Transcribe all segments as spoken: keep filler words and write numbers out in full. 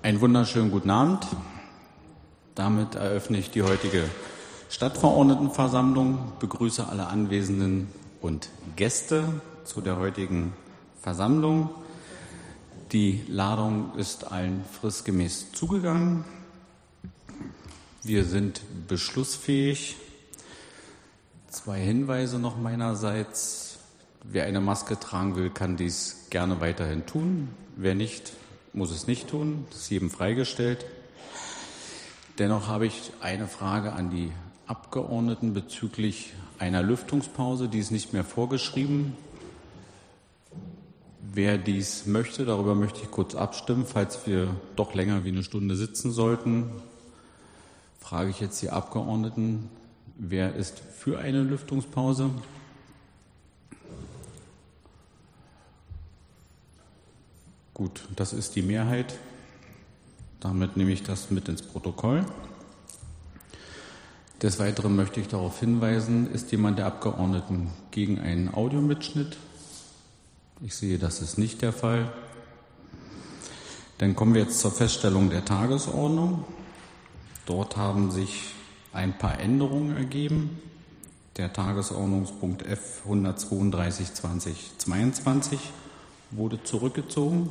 Einen wunderschönen guten Abend. Damit eröffne ich die heutige Stadtverordnetenversammlung, begrüße alle Anwesenden und Gäste zu der heutigen Versammlung. Die Ladung ist allen fristgemäß zugegangen. Wir sind beschlussfähig. Zwei Hinweise noch meinerseits. Wer eine Maske tragen will, kann dies gerne weiterhin tun. Wer nicht, muss es nicht tun. Das ist jedem freigestellt. Dennoch habe ich eine Frage an die Abgeordneten bezüglich einer Lüftungspause. Die ist nicht mehr vorgeschrieben. Wer dies möchte, darüber möchte ich kurz abstimmen. Falls wir doch länger wie eine Stunde sitzen sollten, frage ich jetzt die Abgeordneten, wer ist für eine Lüftungspause? Gut, das ist die Mehrheit. Damit nehme ich das mit ins Protokoll. Des Weiteren möchte ich darauf hinweisen, ist jemand der Abgeordneten gegen einen Audiomitschnitt? Ich sehe, das ist nicht der Fall. Dann kommen wir jetzt zur Feststellung der Tagesordnung. Dort haben sich ein paar Änderungen ergeben. Der Tagesordnungspunkt F hundertzweiunddreißig zweitausendzweiundzwanzig wurde zurückgezogen.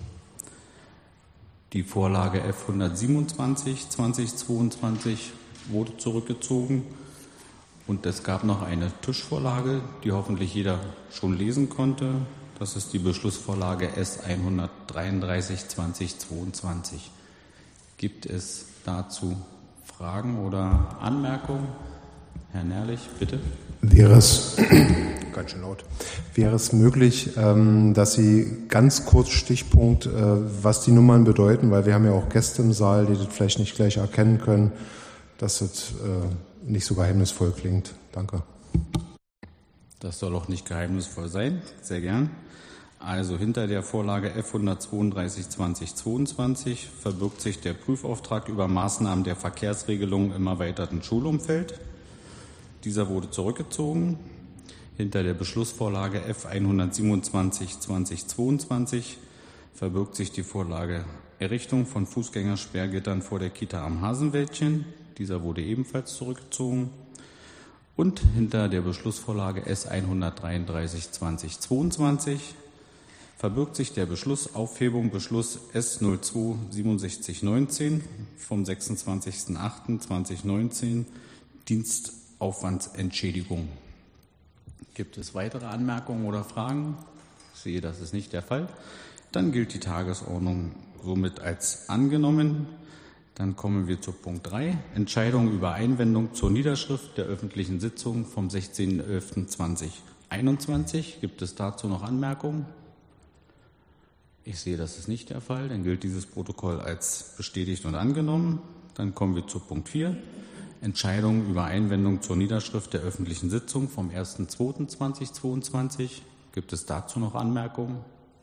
Die Vorlage F hundertsiebenundzwanzig zweitausendzweiundzwanzig wurde zurückgezogen. Und es gab noch eine Tischvorlage, die hoffentlich jeder schon lesen konnte. Das ist die Beschlussvorlage S hundertdreiunddreißig zweitausendzweiundzwanzig. Gibt es dazu Fragen oder Anmerkungen? Herr Nährlich, bitte. Wäre es, ganz schön laut, wäre es möglich, dass Sie ganz kurz Stichpunkt, was die Nummern bedeuten, weil wir haben ja auch Gäste im Saal, die das vielleicht nicht gleich erkennen können, dass das nicht so geheimnisvoll klingt. Danke. Das soll auch nicht geheimnisvoll sein. Sehr gern. Also hinter der Vorlage F hundertzweiunddreißig zweitausendzweiundzwanzig verbirgt sich der Prüfauftrag über Maßnahmen der Verkehrsregelung im erweiterten Schulumfeld. Dieser wurde zurückgezogen. Hinter der Beschlussvorlage F hundertsiebenundzwanzig zweitausendzweiundzwanzig verbirgt sich die Vorlage Errichtung von Fußgängersperrgittern vor der Kita am Hasenwäldchen. Dieser wurde ebenfalls zurückgezogen. Und hinter der Beschlussvorlage S hundertdreiunddreißig zweitausendzweiundzwanzig verbirgt sich der Beschluss Aufhebung Beschluss S null zwei siebenundsechzig neunzehn vom sechsundzwanzigsten achten zweitausendneunzehn Dienstaufwandsentschädigung. Gibt es weitere Anmerkungen oder Fragen? Ich sehe, das ist nicht der Fall. Dann gilt die Tagesordnung somit als angenommen. Dann kommen wir zu Punkt drei. Entscheidung über Einwendung zur Niederschrift der öffentlichen Sitzung vom sechzehnten elften zweitausendeinundzwanzig. Gibt es dazu noch Anmerkungen? Ich sehe, das ist nicht der Fall. Dann gilt dieses Protokoll als bestätigt und angenommen. Dann kommen wir zu Punkt vier. Entscheidung über Einwendung zur Niederschrift der öffentlichen Sitzung vom ersten zweiten zweitausendzweiundzwanzig. Gibt es dazu noch Anmerkungen?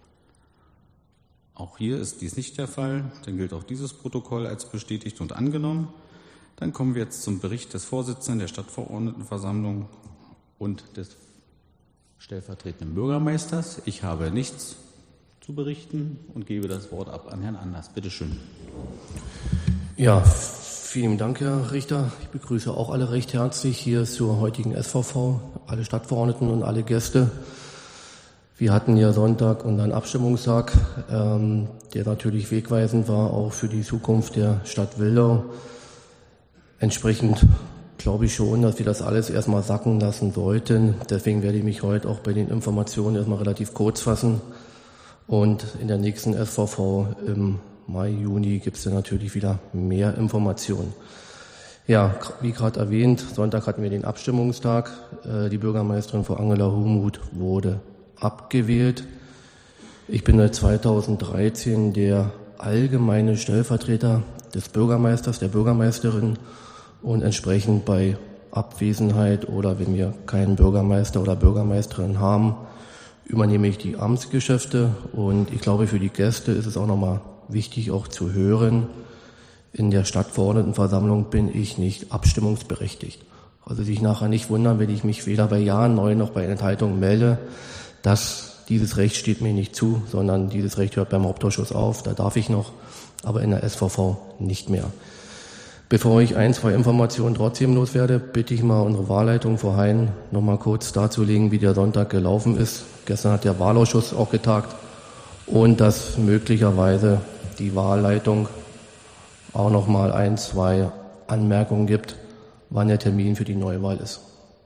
Auch hier ist dies nicht der Fall. Dann gilt auch dieses Protokoll als bestätigt und angenommen. Dann kommen wir jetzt zum Bericht des Vorsitzenden der Stadtverordnetenversammlung und des stellvertretenden Bürgermeisters. Ich habe nichts zu berichten und gebe das Wort ab an Herrn Anders. Bitte schön. Ja, vielen Dank, Herr Richter. Ich begrüße auch alle recht herzlich hier zur heutigen S V V, alle Stadtverordneten und alle Gäste. Wir hatten ja Sonntag unseren Abstimmungstag, ähm, der natürlich wegweisend war, auch für die Zukunft der Stadt Wildau. Entsprechend glaube ich schon, dass wir das alles erstmal sacken lassen sollten. Deswegen werde ich mich heute auch bei den Informationen erstmal relativ kurz fassen. Und in der nächsten S V V im Mai, Juni gibt es dann natürlich wieder mehr Informationen. Ja, wie gerade erwähnt, Sonntag hatten wir den Abstimmungstag. Äh, die Bürgermeisterin Frau Angela Humuth wurde abgewählt. Ich bin seit zweitausenddreizehn der allgemeine Stellvertreter des Bürgermeisters, der Bürgermeisterin und entsprechend bei Abwesenheit oder wenn wir keinen Bürgermeister oder Bürgermeisterin haben, übernehme ich die Amtsgeschäfte und ich glaube, für die Gäste ist es auch nochmal wichtig auch zu hören, in der Stadtverordnetenversammlung bin ich nicht abstimmungsberechtigt. Also sich nachher nicht wundern, wenn ich mich weder bei Ja, Nein noch bei Enthaltungen melde. Das dieses Recht steht mir nicht zu, sondern dieses Recht hört beim Hauptausschuss auf, da darf ich noch, aber in der S V V nicht mehr. Bevor ich ein, zwei Informationen trotzdem loswerde, bitte ich mal unsere Wahlleitung, Frau Hein, noch mal kurz darzulegen, wie der Sonntag gelaufen ist. Gestern hat der Wahlausschuss auch getagt und dass möglicherweise die Wahlleitung auch noch mal ein, zwei Anmerkungen gibt, wann der Termin für die Neuwahl ist.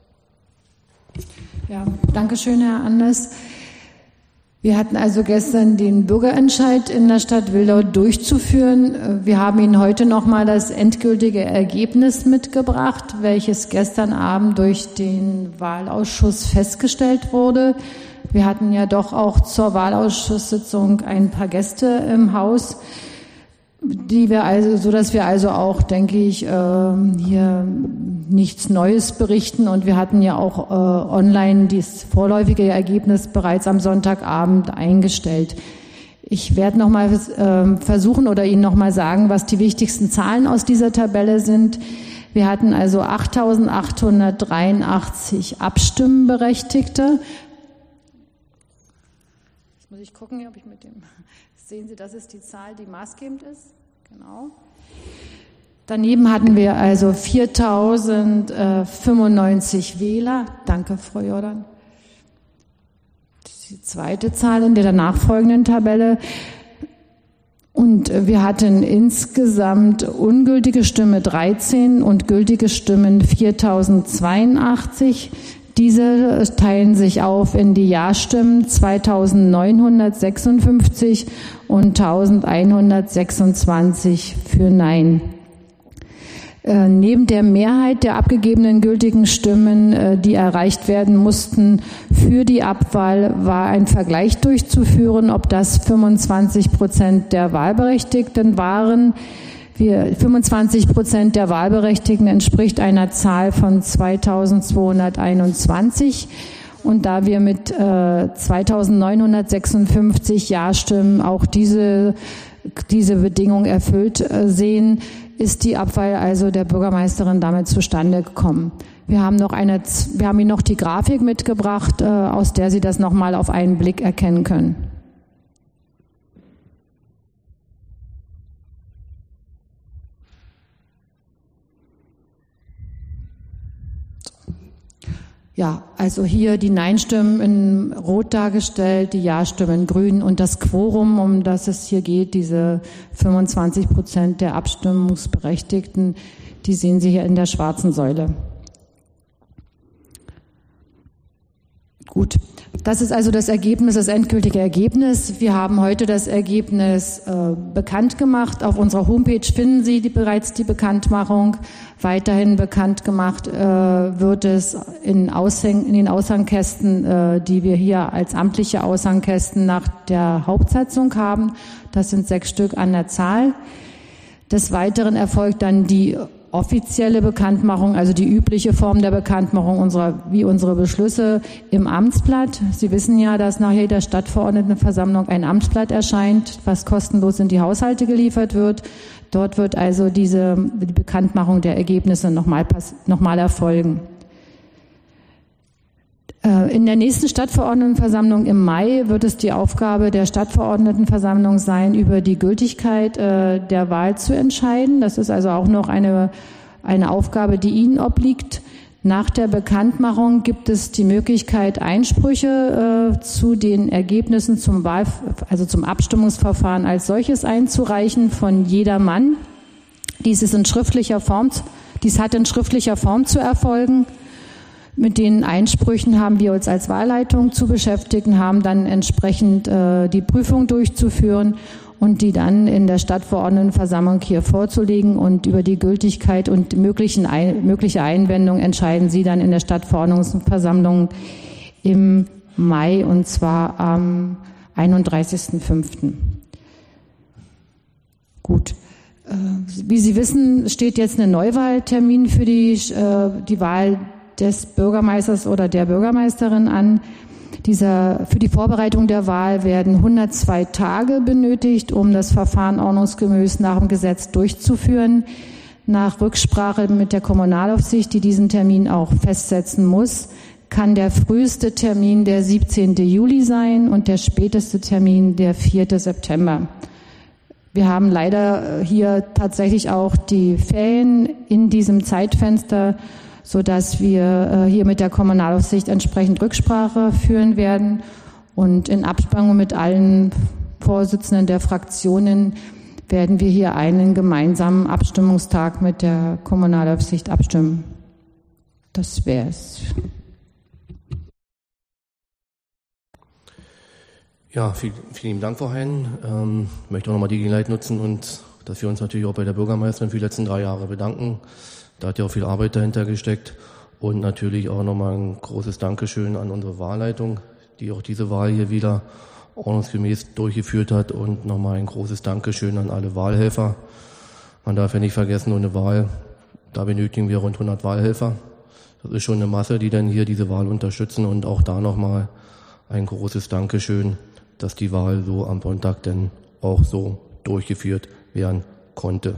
Ja, danke schön, Herr Anders. Wir hatten also gestern den Bürgerentscheid in der Stadt Wildau durchzuführen. Wir haben Ihnen heute nochmal das endgültige Ergebnis mitgebracht, welches gestern Abend durch den Wahlausschuss festgestellt wurde. Wir hatten ja doch auch zur Wahlausschusssitzung ein paar Gäste im Haus, die wir also, so dass wir also auch, denke ich, hier nichts Neues berichten. Und wir hatten ja auch online das vorläufige Ergebnis bereits am Sonntagabend eingestellt. Ich werde noch mal versuchen oder Ihnen noch mal sagen, was die wichtigsten Zahlen aus dieser Tabelle sind. Wir hatten also achttausendachthundertdreiundachtzig Abstimmenberechtigte. Jetzt muss ich gucken, ob ich mit dem... Sehen Sie, das ist die Zahl, die maßgebend ist. Genau. Daneben hatten wir also viertausendfünfundneunzig Wähler. Danke, Frau Jordan. Die zweite Zahl in der danach folgenden Tabelle. Und wir hatten insgesamt ungültige Stimme dreizehn und gültige Stimmen viertausendzweiundachtzig. Diese teilen sich auf in die Ja-Stimmen zweitausendneunhundertsechsundfünfzig und eintausendeinhundertsechsundzwanzig für Nein. Äh, neben der Mehrheit der abgegebenen gültigen Stimmen, äh, die erreicht werden mussten für die Abwahl, war ein Vergleich durchzuführen, ob das fünfundzwanzig Prozent der Wahlberechtigten waren. Wir, fünfundzwanzig Prozent der Wahlberechtigten entspricht einer Zahl von zweitausendzweihunderteinundzwanzig. Und da wir mit äh, zweitausendneunhundertsechsundfünfzig Ja-Stimmen auch diese, diese Bedingung erfüllt äh, sehen, ist die Abwahl also der Bürgermeisterin damit zustande gekommen. Wir haben noch eine, wir haben Ihnen noch die Grafik mitgebracht, äh, aus der Sie das nochmal auf einen Blick erkennen können. Ja, also hier die Nein-Stimmen in Rot dargestellt, die Ja-Stimmen in Grün und das Quorum, um das es hier geht, diese fünfundzwanzig Prozent der Abstimmungsberechtigten, die sehen Sie hier in der schwarzen Säule. Gut, das ist also das Ergebnis, das endgültige Ergebnis. Wir haben heute das Ergebnis äh, bekannt gemacht. Auf unserer Homepage finden Sie die, bereits die Bekanntmachung. Weiterhin bekannt gemacht äh, wird es in, Aushäng, in den Aushangkästen, äh, die wir hier als amtliche Aushangkästen nach der Hauptsatzung haben. Das sind sechs Stück an der Zahl. Des Weiteren erfolgt dann die offizielle Bekanntmachung, also die übliche Form der Bekanntmachung unserer, wie unsere Beschlüsse im Amtsblatt. Sie wissen ja, dass nach jeder Stadtverordnetenversammlung ein Amtsblatt erscheint, was kostenlos in die Haushalte geliefert wird. Dort wird also diese, die Bekanntmachung der Ergebnisse nochmal, nochmal erfolgen. In der nächsten Stadtverordnetenversammlung im Mai wird es die Aufgabe der Stadtverordnetenversammlung sein, über die Gültigkeit der Wahl zu entscheiden. Das ist also auch noch eine, eine Aufgabe, die Ihnen obliegt. Nach der Bekanntmachung gibt es die Möglichkeit, Einsprüche äh, zu den Ergebnissen zum Wahl, also zum Abstimmungsverfahren als solches einzureichen von jedermann. Dies ist in schriftlicher Form, dies hat in schriftlicher Form zu erfolgen. Mit den Einsprüchen haben wir uns als Wahlleitung zu beschäftigen, haben dann entsprechend äh, die Prüfung durchzuführen und die dann in der Stadtverordnetenversammlung hier vorzulegen, und über die Gültigkeit und möglichen ein, mögliche Einwendungen entscheiden Sie dann in der Stadtverordnetenversammlung im Mai, und zwar am einunddreißigsten fünften Gut. Wie Sie wissen, steht jetzt ein Neuwahltermin für die, die Wahl des Bürgermeisters oder der Bürgermeisterin an. Dieser, für die Vorbereitung der Wahl werden hundertzwei Tage benötigt, um das Verfahren ordnungsgemäß nach dem Gesetz durchzuführen. Nach Rücksprache mit der Kommunalaufsicht, die diesen Termin auch festsetzen muss, kann der früheste Termin der siebzehnte Juli sein und der späteste Termin der vierte September. Wir haben leider hier tatsächlich auch die Ferien in diesem Zeitfenster, sodass wir hier mit der Kommunalaufsicht entsprechend Rücksprache führen werden und in Absprache mit allen Vorsitzenden der Fraktionen werden wir hier einen gemeinsamen Abstimmungstag mit der Kommunalaufsicht abstimmen. Das wäre es. Ja, viel, vielen Dank, Frau Hein. Ähm, ich möchte auch nochmal die Gelegenheit nutzen und dass wir uns natürlich auch bei der Bürgermeisterin für die letzten drei Jahre bedanken. Da hat ja auch viel Arbeit dahinter gesteckt und natürlich auch nochmal ein großes Dankeschön an unsere Wahlleitung, die auch diese Wahl hier wieder ordnungsgemäß durchgeführt hat und nochmal ein großes Dankeschön an alle Wahlhelfer. Man darf ja nicht vergessen, ohne Wahl, da benötigen wir rund hundert Wahlhelfer. Das ist schon eine Masse, die dann hier diese Wahl unterstützen und auch da nochmal ein großes Dankeschön, dass die Wahl so am Sonntag dann auch so durchgeführt werden konnte.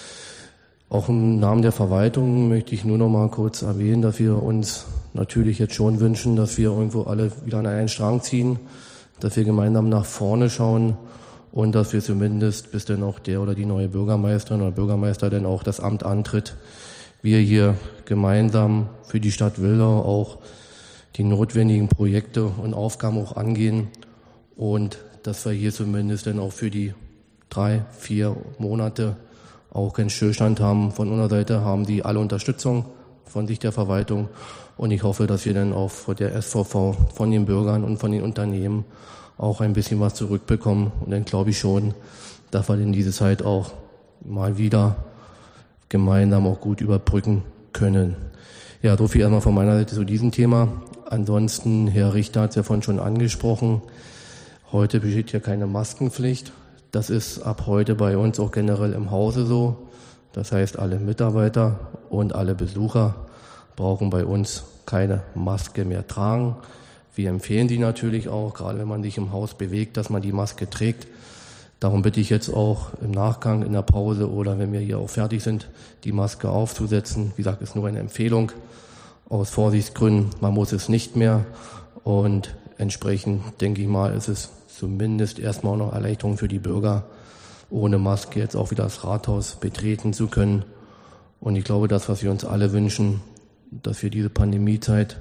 Auch im Namen der Verwaltung möchte ich nur noch mal kurz erwähnen, dass wir uns natürlich jetzt schon wünschen, dass wir irgendwo alle wieder an einen Strang ziehen, dass wir gemeinsam nach vorne schauen und dass wir zumindest, bis dann auch der oder die neue Bürgermeisterin oder Bürgermeister dann auch das Amt antritt, wir hier gemeinsam für die Stadt Wildau auch die notwendigen Projekte und Aufgaben auch angehen und dass wir hier zumindest dann auch für die drei, vier Monate auch keinen Stillstand haben. Von unserer Seite haben die alle Unterstützung von Sicht der Verwaltung und ich hoffe, dass wir dann auch von der S V V, von den Bürgern und von den Unternehmen auch ein bisschen was zurückbekommen und dann glaube ich schon, dass wir in diese Zeit auch mal wieder gemeinsam auch gut überbrücken können. Ja, so viel erstmal von meiner Seite zu diesem Thema. Ansonsten, Herr Richter hat es ja vorhin schon angesprochen, heute besteht ja keine Maskenpflicht. Das ist ab heute bei uns auch generell im Hause so. Das heißt, alle Mitarbeiter und alle Besucher brauchen bei uns keine Maske mehr tragen. Wir empfehlen die natürlich auch, gerade wenn man sich im Haus bewegt, dass man die Maske trägt. Darum bitte ich jetzt auch im Nachgang, in der Pause oder wenn wir hier auch fertig sind, die Maske aufzusetzen. Wie gesagt, ist nur eine Empfehlung aus Vorsichtsgründen. Man muss es nicht mehr und entsprechend denke ich mal, ist es zumindest erstmal noch Erleichterung für die Bürger, ohne Maske jetzt auch wieder das Rathaus betreten zu können. Und ich glaube, das, was wir uns alle wünschen, dass wir diese Pandemiezeit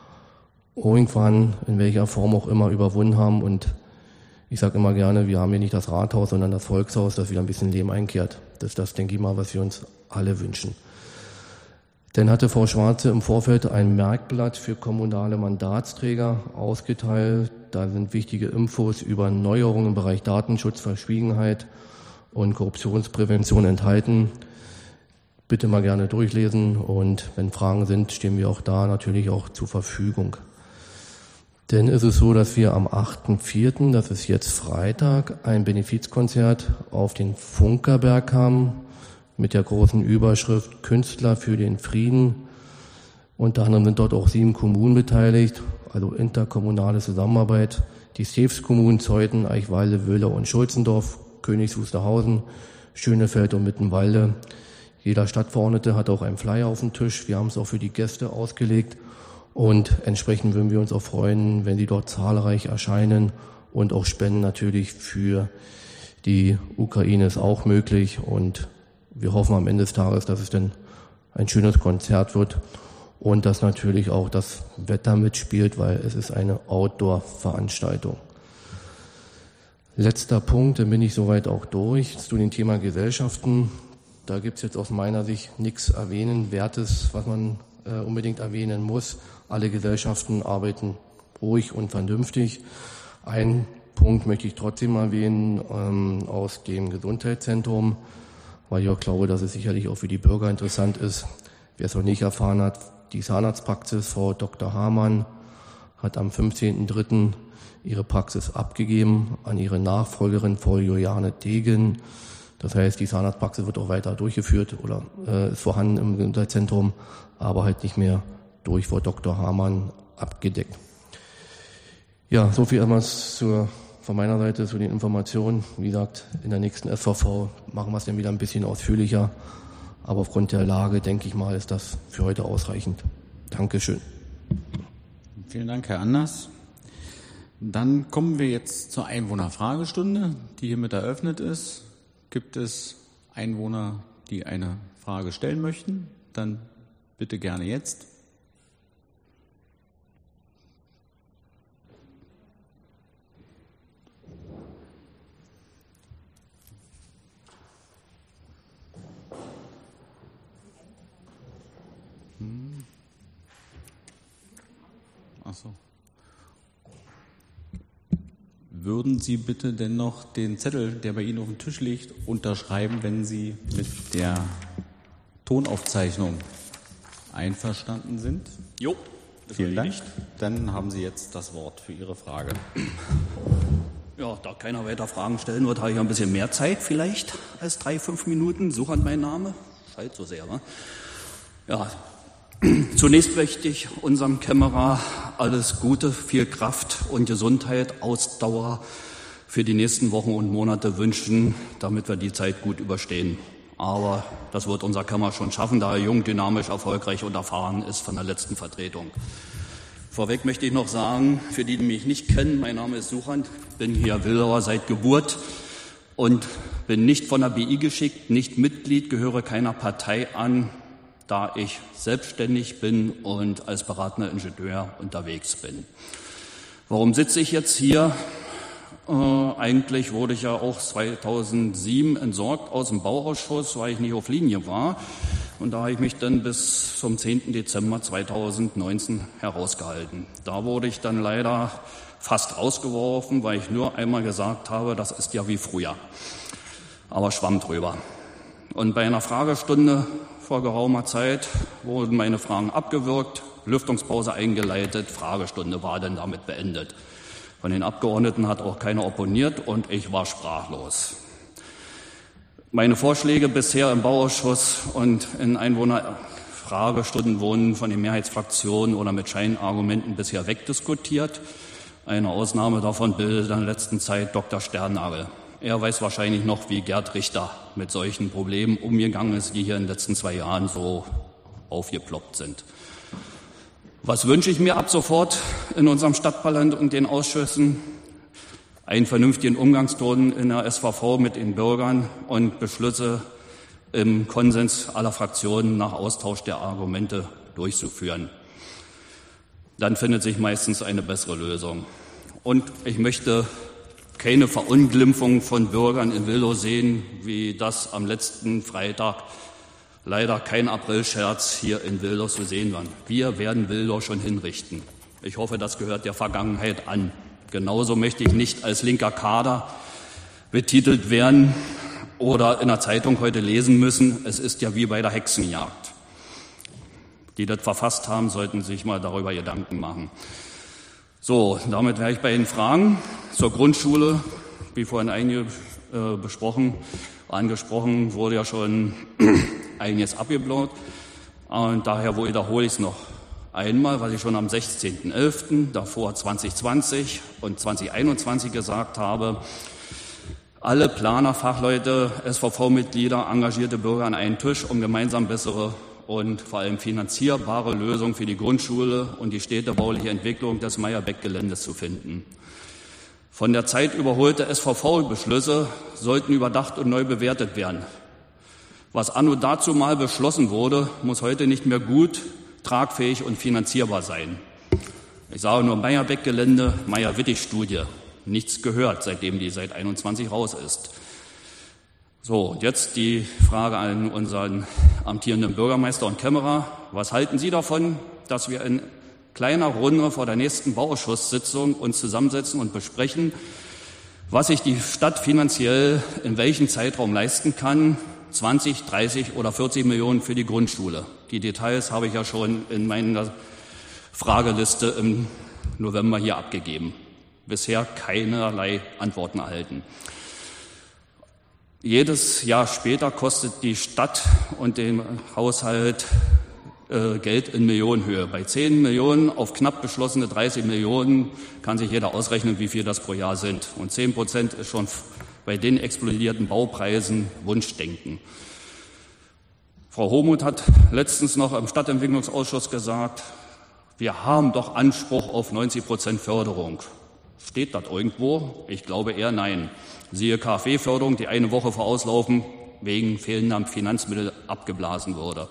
irgendwann, in welcher Form auch immer, überwunden haben. Und ich sage immer gerne, wir haben hier nicht das Rathaus, sondern das Volkshaus, das wieder ein bisschen Leben einkehrt. Das ist das, denke ich mal, was wir uns alle wünschen. Dann hatte Frau Schwarze im Vorfeld ein Merkblatt für kommunale Mandatsträger ausgeteilt. Da sind wichtige Infos über Neuerungen im Bereich Datenschutz, Verschwiegenheit und Korruptionsprävention enthalten. Bitte mal gerne durchlesen und wenn Fragen sind, stehen wir auch da natürlich auch zur Verfügung. Denn ist es so, dass wir am achten vierten, das ist jetzt Freitag, ein Benefizkonzert auf den Funkerberg haben mit der großen Überschrift Künstler für den Frieden. Unter anderem sind dort auch sieben Kommunen beteiligt, also interkommunale Zusammenarbeit. Die Sefs-Kommunen Zeuthen, Eichwalde, Wöhler und Schulzendorf, Königs Wusterhausen, Schönefeld und Mittenwalde. Jeder Stadtverordnete hat auch einen Flyer auf dem Tisch. Wir haben es auch für die Gäste ausgelegt. Und entsprechend würden wir uns auch freuen, wenn Sie dort zahlreich erscheinen und auch Spenden natürlich für die Ukraine ist auch möglich. Und wir hoffen am Ende des Tages, dass es dann ein schönes Konzert wird und dass natürlich auch das Wetter mitspielt, weil es ist eine Outdoor-Veranstaltung. Letzter Punkt, dann bin ich soweit auch durch zu dem Thema Gesellschaften. Da gibt es jetzt aus meiner Sicht nichts Erwähnenswertes, was man äh, unbedingt erwähnen muss. Alle Gesellschaften arbeiten ruhig und vernünftig. Ein Punkt möchte ich trotzdem erwähnen ähm, aus dem Gesundheitszentrum, weil ich auch glaube, dass es sicherlich auch für die Bürger interessant ist. Wer es noch nicht erfahren hat, die Zahnarztpraxis Frau Doktor Hamann hat am fünfzehnten dritten ihre Praxis abgegeben an ihre Nachfolgerin Frau Juliane Degen. Das heißt, die Zahnarztpraxis wird auch weiter durchgeführt oder äh, ist vorhanden im Gesundheitszentrum, aber halt nicht mehr durch Frau Doktor Hamann abgedeckt. Ja, so viel einmal zur, von meiner Seite zu den Informationen. Wie gesagt, in der nächsten S V V machen wir es dann wieder ein bisschen ausführlicher. Aber aufgrund der Lage, denke ich mal, ist das für heute ausreichend. Dankeschön. Vielen Dank, Herr Anders. Dann kommen wir jetzt zur Einwohnerfragestunde, die hiermit eröffnet ist. Gibt es Einwohner, die eine Frage stellen möchten? Dann bitte gerne jetzt. Hm. Ach so. Würden Sie bitte denn noch den Zettel, der bei Ihnen auf dem Tisch liegt, unterschreiben, wenn Sie mit der Tonaufzeichnung einverstanden sind? Jo. Vielen Dank. Dann haben Sie jetzt das Wort für Ihre Frage. Ja, da keiner weiter Fragen stellen wird, habe ich ein bisschen mehr Zeit vielleicht als drei, fünf Minuten. Suchern mein Name. Schalt so sehr, wa? Ja. Zunächst möchte ich unserem Kämmerer alles Gute, viel Kraft und Gesundheit, Ausdauer für die nächsten Wochen und Monate wünschen, damit wir die Zeit gut überstehen. Aber das wird unser Kämmerer schon schaffen, da er jung, dynamisch, erfolgreich und erfahren ist von der letzten Vertretung. Vorweg möchte ich noch sagen, für die, die mich nicht kennen, mein Name ist Suchand, bin hier Wildauer seit Geburt und bin nicht von der B I geschickt, nicht Mitglied, gehöre keiner Partei an, da ich selbstständig bin und als beratender Ingenieur unterwegs bin. Warum sitze ich jetzt hier? Äh, eigentlich wurde ich ja auch zweitausendsieben entsorgt aus dem Bauausschuss, weil ich nicht auf Linie war. Und da habe ich mich dann bis zum zehnten Dezember zweitausendneunzehn herausgehalten. Da wurde ich dann leider fast rausgeworfen, weil ich nur einmal gesagt habe, das ist ja wie früher. Aber schwamm drüber. Und bei einer Fragestunde vor geraumer Zeit wurden meine Fragen abgewürgt, Lüftungspause eingeleitet, Fragestunde war dann damit beendet. Von den Abgeordneten hat auch keiner opponiert und ich war sprachlos. Meine Vorschläge bisher im Bauausschuss und in Einwohnerfragestunden wurden von den Mehrheitsfraktionen oder mit Scheinargumenten bisher wegdiskutiert. Eine Ausnahme davon bildet in der letzten Zeit Doktor Sternagel. Er weiß wahrscheinlich noch, wie Gerd Richter mit solchen Problemen umgegangen ist, die hier in den letzten zwei Jahren so aufgeploppt sind. Was wünsche ich mir ab sofort in unserem Stadtparlament und den Ausschüssen? Einen vernünftigen Umgangston in der S V V mit den Bürgern und Beschlüsse im Konsens aller Fraktionen nach Austausch der Argumente durchzuführen. Dann findet sich meistens eine bessere Lösung. Und ich möchte keine Verunglimpfung von Bürgern in Willow sehen, wie das am letzten Freitag leider kein Aprilscherz hier in Willow zu sehen war. Wir werden Willow schon hinrichten. Ich hoffe, das gehört der Vergangenheit an. Genauso möchte ich nicht als linker Kader betitelt werden oder in der Zeitung heute lesen müssen. Es ist ja wie bei der Hexenjagd. Die das verfasst haben, sollten sich mal darüber Gedanken machen. So, damit wäre ich bei den Fragen zur Grundschule, wie vorhin einige äh, besprochen, angesprochen, wurde ja schon einiges abgeblaut. Und daher wiederhole ich es noch einmal, was ich schon am sechzehnten elften, davor zwanzig zwanzig und zwanzig einundzwanzig gesagt habe. Alle Planer, Fachleute, S V V-Mitglieder, engagierte Bürger an einen Tisch, um gemeinsam bessere und vor allem finanzierbare Lösungen für die Grundschule und die städtebauliche Entwicklung des Meyerbeck-Geländes zu finden. Von der Zeit überholte S V V-Beschlüsse sollten überdacht und neu bewertet werden. Was anno dazu mal beschlossen wurde, muss heute nicht mehr gut, tragfähig und finanzierbar sein. Ich sage nur Meyerbeck-Gelände, Meyer-Wittig-Studie. Nichts gehört, seitdem die seit einundzwanzig raus ist. So, und jetzt die Frage an unseren amtierenden Bürgermeister und Kämmerer. Was halten Sie davon, dass wir in kleiner Runde vor der nächsten Bauausschusssitzung uns zusammensetzen und besprechen, was sich die Stadt finanziell in welchem Zeitraum leisten kann? zwanzig, dreißig oder vierzig Millionen für die Grundschule. Die Details habe ich ja schon in meiner Frageliste im November hier abgegeben. Bisher keinerlei Antworten erhalten. Jedes Jahr später kostet die Stadt und den Haushalt äh, Geld in Millionenhöhe. Bei zehn Millionen auf knapp beschlossene dreißig Millionen kann sich jeder ausrechnen, wie viel das pro Jahr sind. Und zehn Prozent ist schon bei den explodierten Baupreisen Wunschdenken. Frau Homuth hat letztens noch im Stadtentwicklungsausschuss gesagt, wir haben doch Anspruch auf neunzig Prozent Förderung. Steht das irgendwo? Ich glaube eher nein. Siehe KfW-Förderung, die eine Woche vor Auslaufen wegen fehlender Finanzmittel abgeblasen wurde.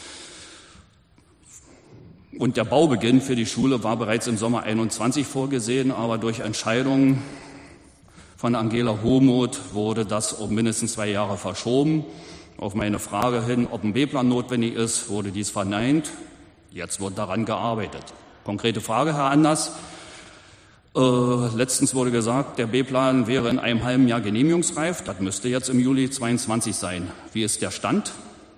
Und der Baubeginn für die Schule war bereits im Sommer einundzwanzig vorgesehen, aber durch Entscheidungen von Angela Homuth wurde das um mindestens zwei Jahre verschoben. Auf meine Frage hin, ob ein B-Plan notwendig ist, wurde dies verneint. Jetzt wird daran gearbeitet. Konkrete Frage, Herr Anders. Äh, letztens wurde gesagt, der B-Plan wäre in einem halben Jahr genehmigungsreif. Das müsste jetzt im Juli zweiundzwanzig sein. Wie ist der Stand?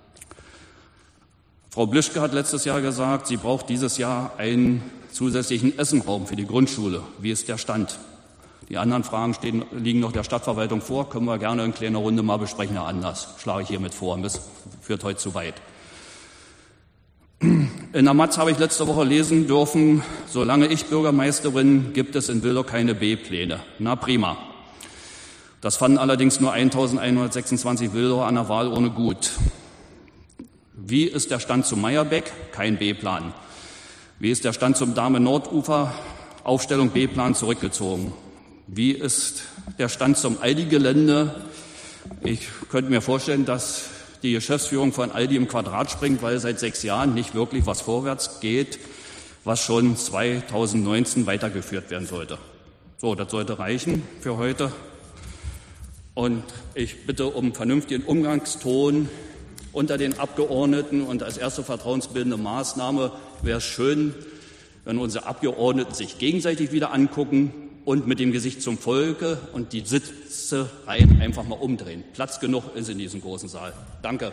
Frau Blischke hat letztes Jahr gesagt, sie braucht dieses Jahr einen zusätzlichen Essenraum für die Grundschule. Wie ist der Stand? Die anderen Fragen stehen, liegen noch der Stadtverwaltung vor. Können wir gerne in kleiner Runde mal besprechen, Herr Anders. Schlage ich hiermit vor. Das führt heute zu weit. In der Matz habe ich letzte Woche lesen dürfen, solange ich Bürgermeister bin, gibt es in Wilder keine B-Pläne. Na prima. Das fanden allerdings nur eintausendeinhundertsechsundzwanzig Wilder an der Wahl ohne gut. Wie ist der Stand zum Meierbeck? Kein B-Plan. Wie ist der Stand zum Dahme-Nordufer? Aufstellung B-Plan zurückgezogen. Wie ist der Stand zum Aldi-Gelände? Ich könnte mir vorstellen, dass die Geschäftsführung von Aldi im Quadrat springt, weil seit sechs Jahren nicht wirklich was vorwärts geht, was schon zweitausendneunzehn weitergeführt werden sollte. So, das sollte reichen für heute. Und ich bitte um vernünftigen Umgangston unter den Abgeordneten. Und als erste vertrauensbildende Maßnahme wäre es schön, wenn unsere Abgeordneten sich gegenseitig wieder angucken und mit dem Gesicht zum Volke und die Sitzereihen einfach mal umdrehen. Platz genug ist in diesem großen Saal. Danke.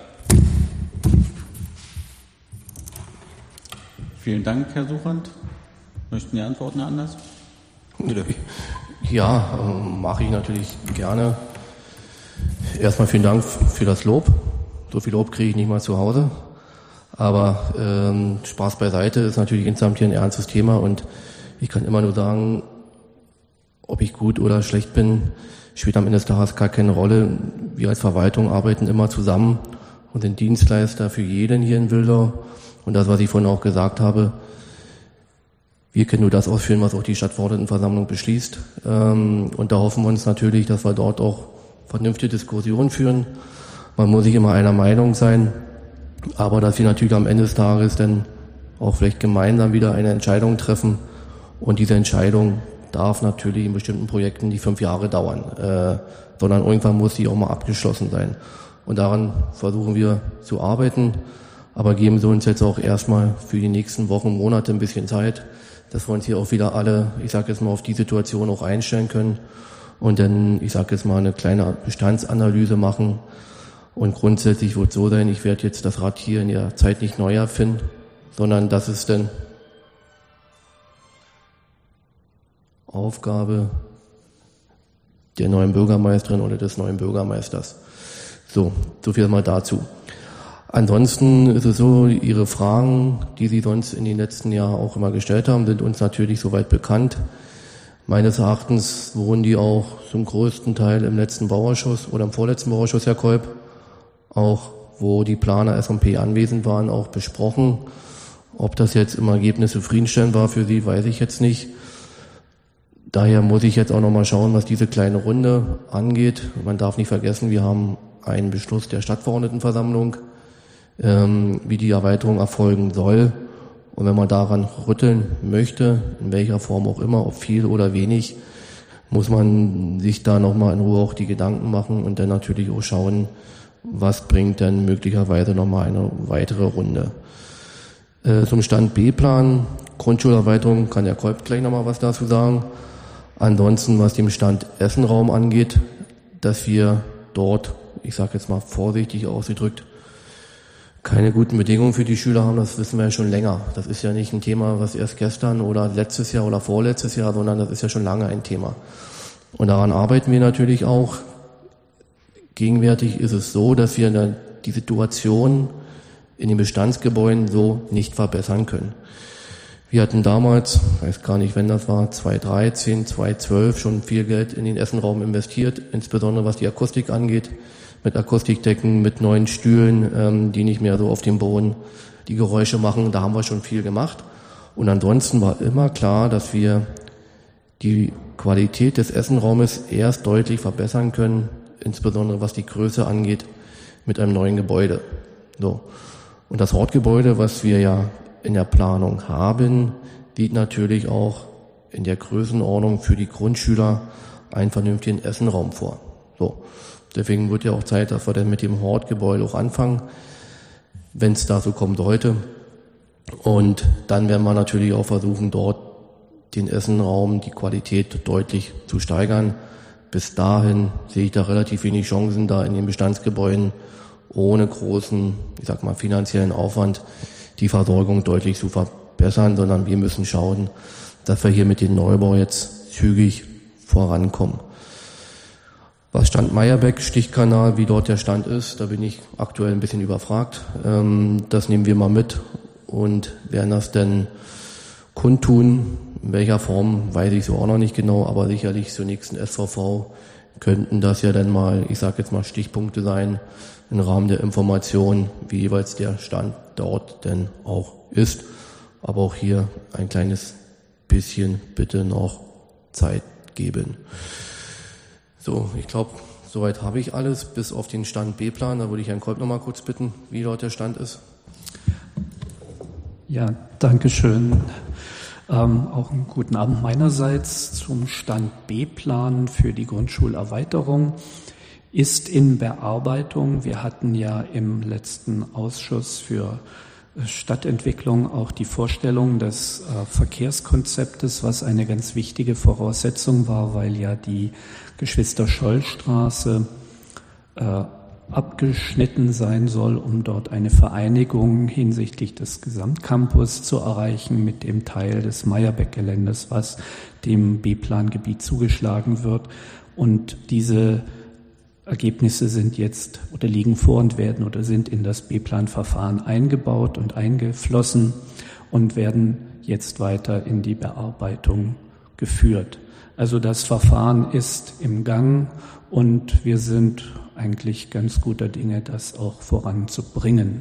Vielen Dank, Herr Suchand. Möchten Sie antworten, Herr Anders? Ja, mache ich natürlich gerne. Erstmal vielen Dank für das Lob. So viel Lob kriege ich nicht mal zu Hause. Aber ähm, Spaß beiseite, ist natürlich insgesamt hier ein ernstes Thema und ich kann immer nur sagen, ob ich gut oder schlecht bin, spielt am Ende des Tages gar keine Rolle. Wir als Verwaltung arbeiten immer zusammen und sind Dienstleister für jeden hier in Wildau. Und das, was ich vorhin auch gesagt habe, wir können nur das ausführen, was auch die Stadtverordnetenversammlung beschließt. Und da hoffen wir uns natürlich, dass wir dort auch vernünftige Diskussionen führen. Man muss nicht immer einer Meinung sein, aber dass wir natürlich am Ende des Tages dann auch vielleicht gemeinsam wieder eine Entscheidung treffen. Und diese Entscheidung darf natürlich in bestimmten Projekten die fünf Jahre dauern, äh, sondern irgendwann muss die auch mal abgeschlossen sein. Und daran versuchen wir zu arbeiten, aber geben so uns jetzt auch erstmal für die nächsten Wochen, Monate ein bisschen Zeit, dass wir uns hier auch wieder alle, ich sage jetzt mal, auf die Situation auch einstellen können und dann, ich sage jetzt mal, eine kleine Bestandsanalyse machen. Und grundsätzlich wird es so sein, ich werde jetzt das Rad hier in der Zeit nicht neu erfinden, sondern das ist dann Aufgabe der neuen Bürgermeisterin oder des neuen Bürgermeisters. So, so viel mal dazu. Ansonsten ist es so, Ihre Fragen, die Sie sonst in den letzten Jahren auch immer gestellt haben, sind uns natürlich soweit bekannt. Meines Erachtens wurden die auch zum größten Teil im letzten Bauausschuss oder im vorletzten Bauausschuss, Herr Kolb, auch wo die Planer S und P anwesend waren, auch besprochen. Ob das jetzt im Ergebnis zufriedenstellend war für Sie, weiß ich jetzt nicht. Daher muss ich jetzt auch noch mal schauen, was diese kleine Runde angeht. Man darf nicht vergessen, wir haben einen Beschluss der Stadtverordnetenversammlung, ähm, wie die Erweiterung erfolgen soll. Und wenn man daran rütteln möchte, in welcher Form auch immer, ob viel oder wenig, muss man sich da noch mal in Ruhe auch die Gedanken machen und dann natürlich auch schauen, was bringt dann möglicherweise noch mal eine weitere Runde. Äh, zum Stand B-Plan, Grundschulerweiterung, kann der Kolb gleich noch mal was dazu sagen. Ansonsten, was den Stand Essenraum angeht, dass wir dort, ich sage jetzt mal vorsichtig ausgedrückt, keine guten Bedingungen für die Schüler haben, das wissen wir ja schon länger. Das ist ja nicht ein Thema, was erst gestern oder letztes Jahr oder vorletztes Jahr, sondern das ist ja schon lange ein Thema. Und daran arbeiten wir natürlich auch. Gegenwärtig ist es so, dass wir die Situation in den Bestandsgebäuden so nicht verbessern können. Wir hatten damals, weiß gar nicht, wenn das war, zweitausenddreizehn, zweitausendzwölf schon viel Geld in den Essenraum investiert, insbesondere was die Akustik angeht, mit Akustikdecken, mit neuen Stühlen, ähm, die nicht mehr so auf dem Boden die Geräusche machen. Da haben wir schon viel gemacht. Und ansonsten war immer klar, dass wir die Qualität des Essenraumes erst deutlich verbessern können, insbesondere was die Größe angeht, mit einem neuen Gebäude. So. Und das Hortgebäude, was wir ja in der Planung haben, sieht natürlich auch in der Größenordnung für die Grundschüler einen vernünftigen Essenraum vor. So. Deswegen wird ja auch Zeit, dass wir dann mit dem Hortgebäude auch anfangen, wenn es da so kommen sollte. Und dann werden wir natürlich auch versuchen, dort den Essenraum, die Qualität deutlich zu steigern. Bis dahin sehe ich da relativ wenig Chancen, da in den Bestandsgebäuden ohne großen, ich sag mal, finanziellen Aufwand die Versorgung deutlich zu verbessern, sondern wir müssen schauen, dass wir hier mit dem Neubau jetzt zügig vorankommen. Was Stand Meierbeck, Stichkanal, wie dort der Stand ist, da bin ich aktuell ein bisschen überfragt. Das nehmen wir mal mit und werden das dann kundtun. In welcher Form, weiß ich so auch noch nicht genau, aber sicherlich zur nächsten S V V könnten das ja dann mal, ich sage jetzt mal Stichpunkte sein, im Rahmen der Information, wie jeweils der Stand dort denn auch ist. Aber auch hier ein kleines bisschen bitte noch Zeit geben. So, ich glaube, soweit habe ich alles, bis auf den Stand B-Plan. Da würde ich Herrn Kolb noch mal kurz bitten, wie dort der Stand ist. Ja, danke schön. Ähm, auch einen guten Abend meinerseits zum Stand B-Plan für die Grundschulerweiterung. Ist in Bearbeitung. Wir hatten ja im letzten Ausschuss für Stadtentwicklung auch die Vorstellung des äh, Verkehrskonzeptes, was eine ganz wichtige Voraussetzung war, weil ja die Geschwister-Scholl-Straße äh, abgeschnitten sein soll, um dort eine Vereinigung hinsichtlich des Gesamtcampus zu erreichen mit dem Teil des Meierbeck-Geländes, was dem B-Plan-Gebiet zugeschlagen wird. Und diese Ergebnisse sind jetzt oder liegen vor und werden oder sind in das B-Plan-Verfahren eingebaut und eingeflossen und werden jetzt weiter in die Bearbeitung geführt. Also das Verfahren ist im Gang und wir sind eigentlich ganz guter Dinge, das auch voranzubringen.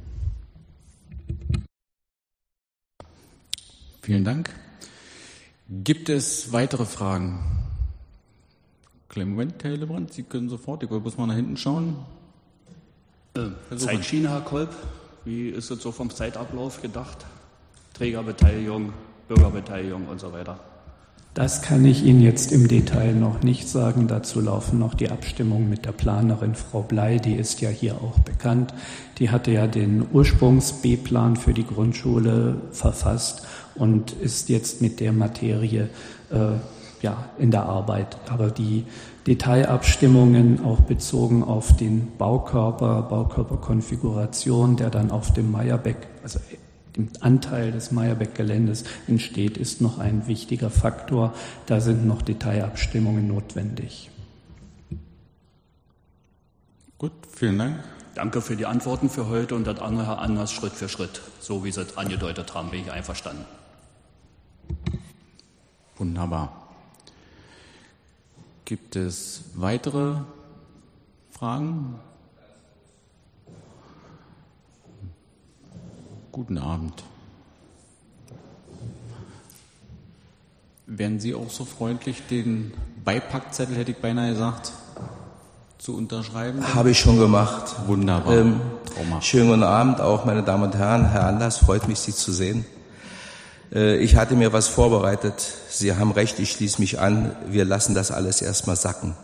Vielen Dank. Gibt es weitere Fragen? Kleinen Moment, Herr Hillebrand, Sie können sofort, ich wollte bloß mal nach hinten schauen. Äh, Zeitschiene, Herr Kolb, wie ist es so vom Zeitablauf gedacht? Trägerbeteiligung, Bürgerbeteiligung und so weiter. Das kann ich Ihnen jetzt im Detail noch nicht sagen. Dazu laufen noch die Abstimmungen mit der Planerin Frau Blei, die ist ja hier auch bekannt. Die hatte ja den Ursprungs-B-Plan für die Grundschule verfasst und ist jetzt mit der Materie äh, ja, in der Arbeit. Aber die Detailabstimmungen auch bezogen auf den Baukörper, Baukörperkonfiguration, der dann auf dem Meierbeck, also dem Anteil des Meierbeck-Geländes entsteht, ist noch ein wichtiger Faktor. Da sind noch Detailabstimmungen notwendig. Gut, vielen Dank. Danke für die Antworten für heute und das andere, Herr Anders, Schritt für Schritt. So wie Sie es angedeutet haben, bin ich einverstanden. Wunderbar. Gibt es weitere Fragen? Guten Abend. Wären Sie auch so freundlich, den Beipackzettel, hätte ich beinahe gesagt, zu unterschreiben? Habe ich schon gemacht. Wunderbar. Ähm, schönen guten Abend auch, meine Damen und Herren. Herr Anders, freut mich, Sie zu sehen. Äh, ich hatte mir was vorbereitet. Sie haben recht, ich schließe mich an. Wir lassen das alles erstmal sacken.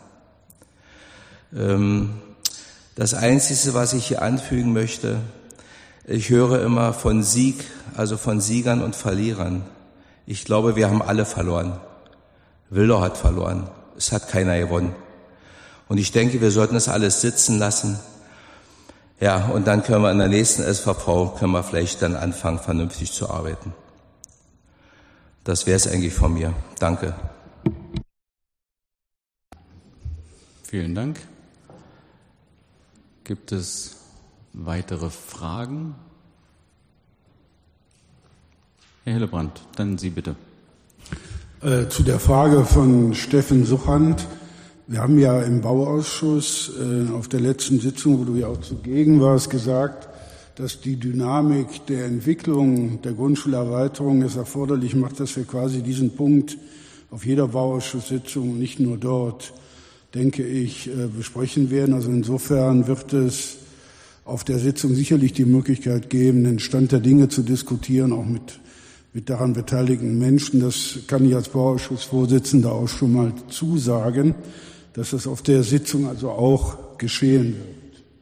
Ähm, das Einzige, was ich hier anfügen möchte, ich höre immer von Sieg, also von Siegern und Verlierern. Ich glaube, wir haben alle verloren. Wildau hat verloren. Es hat keiner gewonnen. Und ich denke, wir sollten das alles sitzen lassen. Ja, und dann können wir in der nächsten S V V, können wir vielleicht dann anfangen, vernünftig zu arbeiten. Das wäre es eigentlich von mir. Danke. Vielen Dank. Gibt es weitere Fragen? Herr Hillebrand, dann Sie bitte. Äh, zu der Frage von Steffen Suchand. Wir haben ja im Bauausschuss äh, auf der letzten Sitzung, wo du ja auch zugegen warst, gesagt, dass die Dynamik der Entwicklung der Grundschulerweiterung es erforderlich macht, dass wir quasi diesen Punkt auf jeder Bauausschusssitzung, nicht nur dort, denke ich, besprechen werden. Also insofern wird es auf der Sitzung sicherlich die Möglichkeit geben, den Stand der Dinge zu diskutieren, auch mit, mit daran beteiligten Menschen. Das kann ich als Bauausschussvorsitzender auch schon mal zusagen, dass das auf der Sitzung also auch geschehen wird.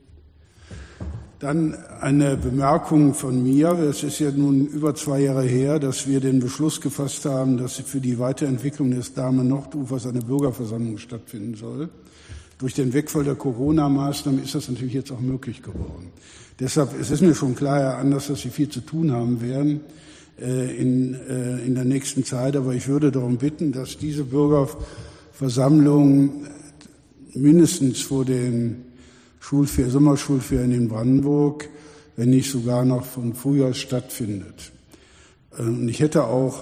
Dann eine Bemerkung von mir. Es ist ja nun über zwei Jahre her, dass wir den Beschluss gefasst haben, dass für die Weiterentwicklung des Dahme-Nordufers eine Bürgerversammlung stattfinden soll. Durch den Wegfall der Corona-Maßnahmen ist das natürlich jetzt auch möglich geworden. Deshalb es ist mir schon klar, Herr Anders, dass Sie viel zu tun haben werden äh, in, äh, in der nächsten Zeit. Aber ich würde darum bitten, dass diese Bürgerversammlung mindestens vor den Schulferien, Sommerschulferien in Brandenburg, wenn nicht sogar noch von Frühjahr stattfindet. Und ich hätte auch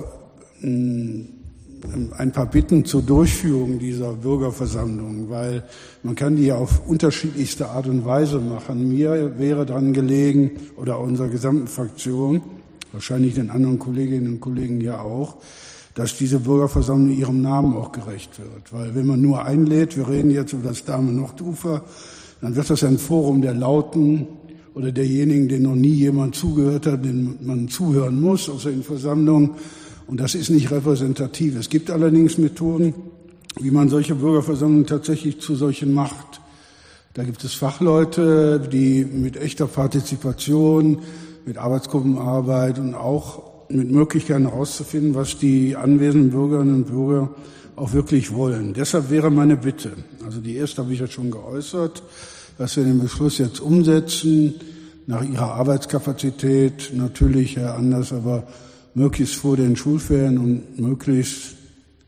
ein paar Bitten zur Durchführung dieser Bürgerversammlung, weil man kann die ja auf unterschiedlichste Art und Weise machen. Mir wäre daran gelegen, oder unserer gesamten Fraktion, wahrscheinlich den anderen Kolleginnen und Kollegen ja auch, dass diese Bürgerversammlung ihrem Namen auch gerecht wird. Weil wenn man nur einlädt, wir reden jetzt über das Dahme-Nordufer, dann wird das ein Forum der Lauten oder derjenigen, denen noch nie jemand zugehört hat, denen man zuhören muss aus den Versammlungen. Und das ist nicht repräsentativ. Es gibt allerdings Methoden, wie man solche Bürgerversammlungen tatsächlich zu solchen macht. Da gibt es Fachleute, die mit echter Partizipation, mit Arbeitsgruppenarbeit und auch mit Möglichkeiten herauszufinden, was die anwesenden Bürgerinnen und Bürger auch wirklich wollen. Deshalb wäre meine Bitte, also die erste habe ich ja schon geäußert, dass wir den Beschluss jetzt umsetzen, nach Ihrer Arbeitskapazität natürlich, Herr Anders, aber möglichst vor den Schulferien und möglichst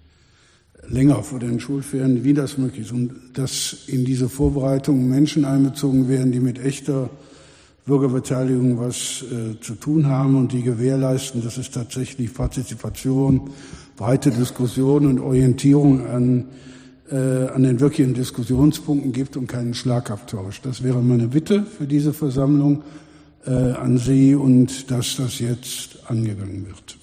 länger vor den Schulferien, wie das möglich ist. Und dass in diese Vorbereitung Menschen einbezogen werden, die mit echter Bürgerbeteiligung was äh, zu tun haben und die gewährleisten, dass es tatsächlich Partizipation, breite Diskussion und Orientierung an, äh, an den wirklichen Diskussionspunkten gibt und keinen Schlagabtausch. Das wäre meine Bitte für diese Versammlung äh, an Sie und dass das jetzt angegangen wird.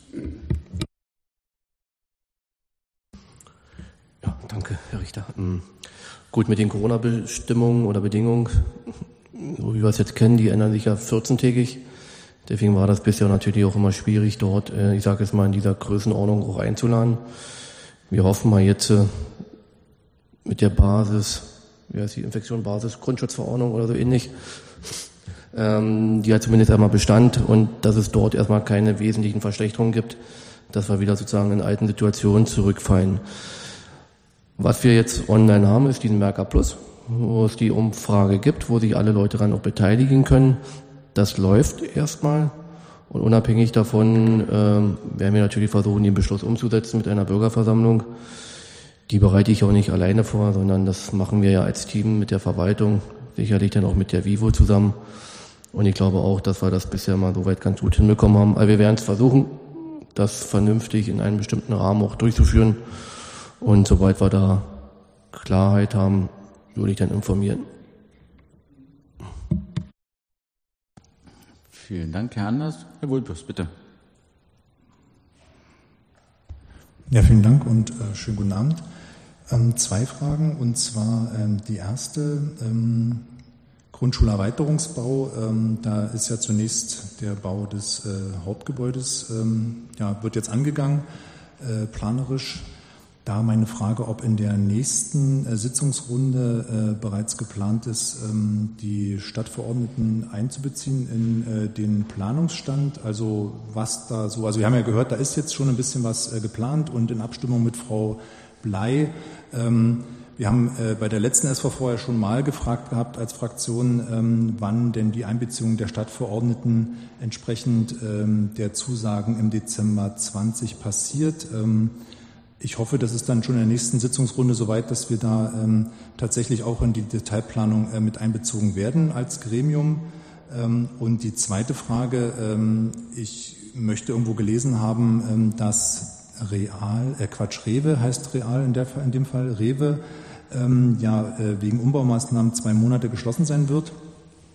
Ja, danke, Herr Richter. Ähm, gut, mit den Corona-Bestimmungen oder Bedingungen, so wie wir es jetzt kennen, die ändern sich ja vierzehntägig. Deswegen war das bisher natürlich auch immer schwierig, dort, ich sage jetzt mal, in dieser Größenordnung auch einzuladen. Wir hoffen mal jetzt mit der Basis, wie heißt die Infektion, Basis, Grundschutzverordnung oder so ähnlich, die hat zumindest einmal Bestand und dass es dort erstmal keine wesentlichen Verschlechterungen gibt, dass wir wieder sozusagen in alten Situationen zurückfallen. Was wir jetzt online haben, ist diesen Merker Plus, wo es die Umfrage gibt, wo sich alle Leute daran auch beteiligen können. Das läuft erstmal und unabhängig davon äh, werden wir natürlich versuchen, den Beschluss umzusetzen mit einer Bürgerversammlung. Die bereite ich auch nicht alleine vor, sondern das machen wir ja als Team mit der Verwaltung, sicherlich dann auch mit der Vivo zusammen. Und ich glaube auch, dass wir das bisher mal soweit ganz gut hinbekommen haben. Aber wir werden es versuchen, das vernünftig in einem bestimmten Rahmen auch durchzuführen. Und sobald wir da Klarheit haben, würde ich dann informieren. Vielen Dank, Herr Anders. Herr Wulpes, bitte. Ja, vielen Dank und äh, schönen guten Abend. Ähm, zwei Fragen, und zwar ähm, die erste, ähm, Grundschulerweiterungsbau. Ähm, da ist ja zunächst der Bau des äh, Hauptgebäudes, ähm, ja, wird jetzt angegangen, äh, planerisch. Da meine Frage, ob in der nächsten äh, Sitzungsrunde äh, bereits geplant ist, ähm, die Stadtverordneten einzubeziehen in äh, den Planungsstand. Also was da so, also wir haben ja gehört, da ist jetzt schon ein bisschen was äh, geplant und in Abstimmung mit Frau Bley. Ähm, wir haben äh, bei der letzten S V V ja schon mal gefragt gehabt als Fraktion, ähm, wann denn die Einbeziehung der Stadtverordneten entsprechend ähm, der Zusagen im Dezember zwanzig passiert. Ähm, Ich hoffe, das ist dann schon in der nächsten Sitzungsrunde soweit, dass wir da ähm, tatsächlich auch in die Detailplanung äh, mit einbezogen werden als Gremium. Ähm, und die zweite Frage, ähm, ich möchte irgendwo gelesen haben, ähm, dass Real, äh Quatsch, Rewe heißt Real in, der, in dem Fall, Rewe, ähm, ja äh, wegen Umbaumaßnahmen zwei Monate geschlossen sein wird.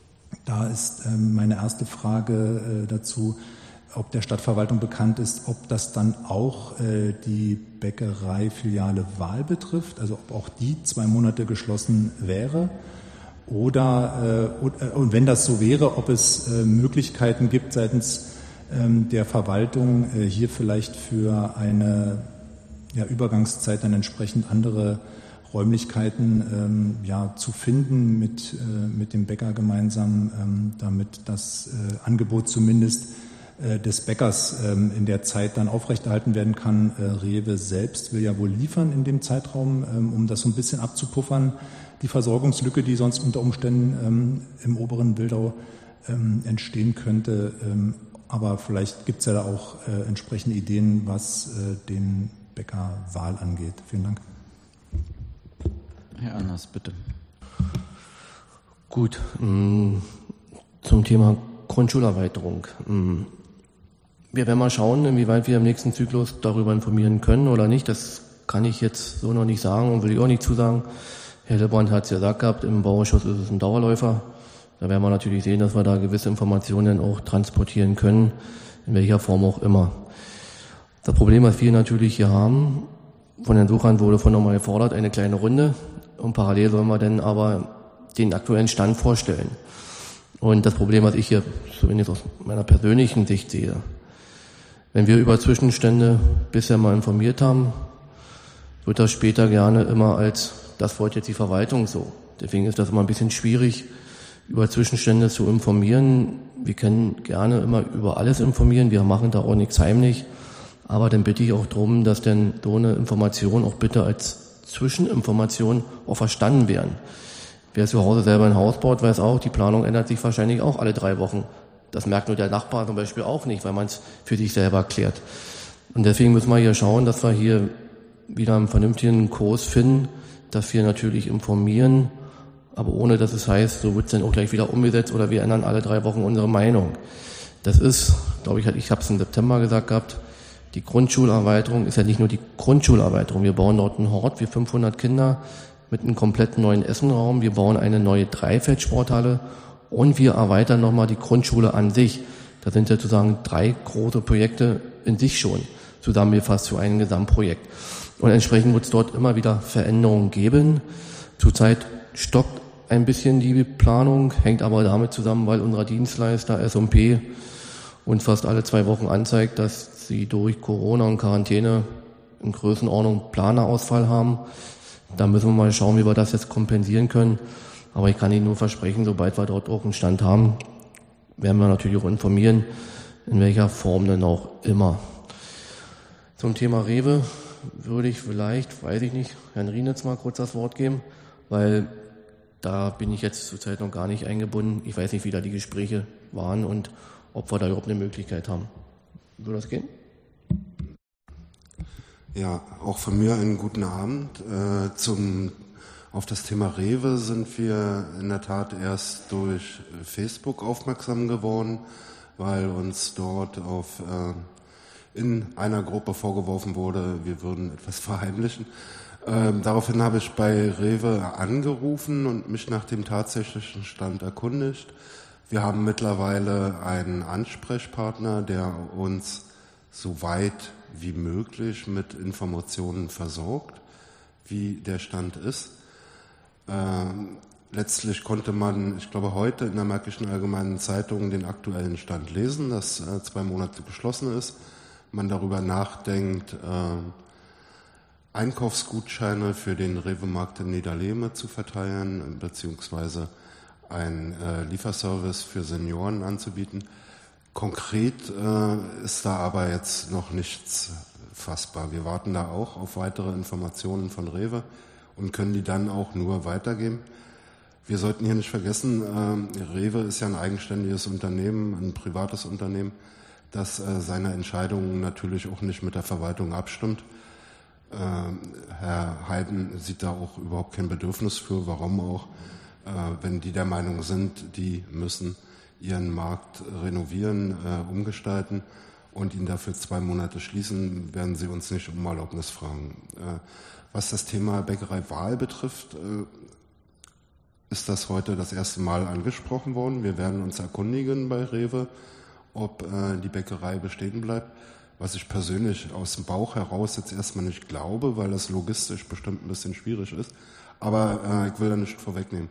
Da ist ähm, meine erste Frage äh, dazu, ob der Stadtverwaltung bekannt ist, ob das dann auch äh, die Bäckereifiliale Wahl betrifft, also ob auch die zwei Monate geschlossen wäre. Oder äh, und, äh, und wenn das so wäre, ob es äh, Möglichkeiten gibt seitens ähm, der Verwaltung, äh, hier vielleicht für eine ja, Übergangszeit dann entsprechend andere Räumlichkeiten ähm, ja, zu finden mit, äh, mit dem Bäcker gemeinsam, ähm, damit das äh, Angebot zumindest äh, des Bäckers ähm, in der Zeit dann aufrechterhalten werden kann. Äh, Rewe selbst will ja wohl liefern in dem Zeitraum, ähm, um das so ein bisschen abzupuffern, die Versorgungslücke, die sonst unter Umständen ähm, im oberen Wildau ähm, entstehen könnte. Ähm, aber vielleicht gibt es ja da auch äh, entsprechende Ideen, was äh, den Bäcker Wahl angeht. Vielen Dank. Herr Anders, bitte. Gut, mh, zum Thema Grundschulerweiterung. Mh, wir werden mal schauen, inwieweit wir im nächsten Zyklus darüber informieren können oder nicht. Das kann ich jetzt so noch nicht sagen und will ich auch nicht zusagen. Herr Lebrand hat es ja gesagt gehabt, im Bauausschuss ist es ein Dauerläufer. Da werden wir natürlich sehen, dass wir da gewisse Informationen auch transportieren können, in welcher Form auch immer. Das Problem, was wir natürlich hier haben, von Herrn Suchand wurde von nochmal gefordert, eine kleine Runde. Und parallel sollen wir dann aber den aktuellen Stand vorstellen. Und das Problem, was ich hier zumindest aus meiner persönlichen Sicht sehe, wenn wir über Zwischenstände bisher mal informiert haben, wird das später gerne immer als, das wollte jetzt die Verwaltung so. Deswegen ist das immer ein bisschen schwierig, über Zwischenstände zu informieren. Wir können gerne immer über alles informieren, wir machen da auch nichts heimlich. Aber dann bitte ich auch darum, dass denn so eine Information auch bitte als Zwischeninformation auch verstanden werden. Wer zu Hause selber ein Haus baut, weiß auch, die Planung ändert sich wahrscheinlich auch alle drei Wochen. Das merkt nur der Nachbar zum Beispiel auch nicht, weil man es für sich selber klärt. Und deswegen müssen wir hier schauen, dass wir hier wieder einen vernünftigen Kurs finden, dass wir natürlich informieren, aber ohne, dass es heißt, so wird es dann auch gleich wieder umgesetzt oder wir ändern alle drei Wochen unsere Meinung. Das ist, glaube ich, ich habe es im September gesagt gehabt, die Grundschulerweiterung ist ja nicht nur die Grundschulerweiterung. Wir bauen dort einen Hort für fünfhundert Kinder mit einem komplett neuen Essenraum. Wir bauen eine neue Dreifeldsporthalle und wir erweitern nochmal die Grundschule an sich. Das sind ja sozusagen drei große Projekte in sich schon zusammengefasst zu einem Gesamtprojekt. Und entsprechend wird es dort immer wieder Veränderungen geben. Zurzeit stockt ein bisschen die Planung, hängt aber damit zusammen, weil unser Dienstleister S und P uns fast alle zwei Wochen anzeigt, dass sie durch Corona und Quarantäne in Größenordnung Planerausfall haben. Da müssen wir mal schauen, wie wir das jetzt kompensieren können. Aber ich kann Ihnen nur versprechen, sobald wir dort auch einen Stand haben, werden wir natürlich auch informieren, in welcher Form denn auch immer. Zum Thema Rewe würde ich vielleicht, weiß ich nicht, Herrn Rienitz mal kurz das Wort geben, weil da bin ich jetzt zurzeit noch gar nicht eingebunden. Ich weiß nicht, wie da die Gespräche waren und ob wir da überhaupt eine Möglichkeit haben. Würde das gehen? Ja, auch von mir einen guten Abend. Äh, zum, auf das Thema Rewe sind wir in der Tat erst durch Facebook aufmerksam geworden, weil uns dort auf, äh, in einer Gruppe vorgeworfen wurde, wir würden etwas verheimlichen. Äh, daraufhin habe ich bei Rewe angerufen und mich nach dem tatsächlichen Stand erkundigt. Wir haben mittlerweile einen Ansprechpartner, der uns so weit wie möglich mit Informationen versorgt, wie der Stand ist. Ähm, letztlich konnte man, ich glaube, heute in der Märkischen Allgemeinen Zeitung den aktuellen Stand lesen, dass äh, zwei Monate geschlossen ist. Man darüber nachdenkt, äh, Einkaufsgutscheine für den Rewe-Markt in Niederlehme zu verteilen, beziehungsweise einen äh, Lieferservice für Senioren anzubieten. Konkret äh, ist da aber jetzt noch nichts fassbar. Wir warten da auch auf weitere Informationen von Rewe und können die dann auch nur weitergeben. Wir sollten hier nicht vergessen, äh, Rewe ist ja ein eigenständiges Unternehmen, ein privates Unternehmen, das äh, seine Entscheidungen natürlich auch nicht mit der Verwaltung abstimmt. Äh, Herr Heiden sieht da auch überhaupt kein Bedürfnis für, warum auch, äh, wenn die der Meinung sind, die müssen ihren Markt renovieren, äh, umgestalten und ihn dafür zwei Monate schließen, werden sie uns nicht um Erlaubnis fragen. Äh, was das Thema Bäckerei Wahl betrifft, äh, ist das heute das erste Mal angesprochen worden. Wir werden uns erkundigen bei Rewe, ob äh, die Bäckerei bestehen bleibt. Was ich persönlich aus dem Bauch heraus jetzt erstmal nicht glaube, weil das logistisch bestimmt ein bisschen schwierig ist. Aber äh, ich will da nicht vorwegnehmen.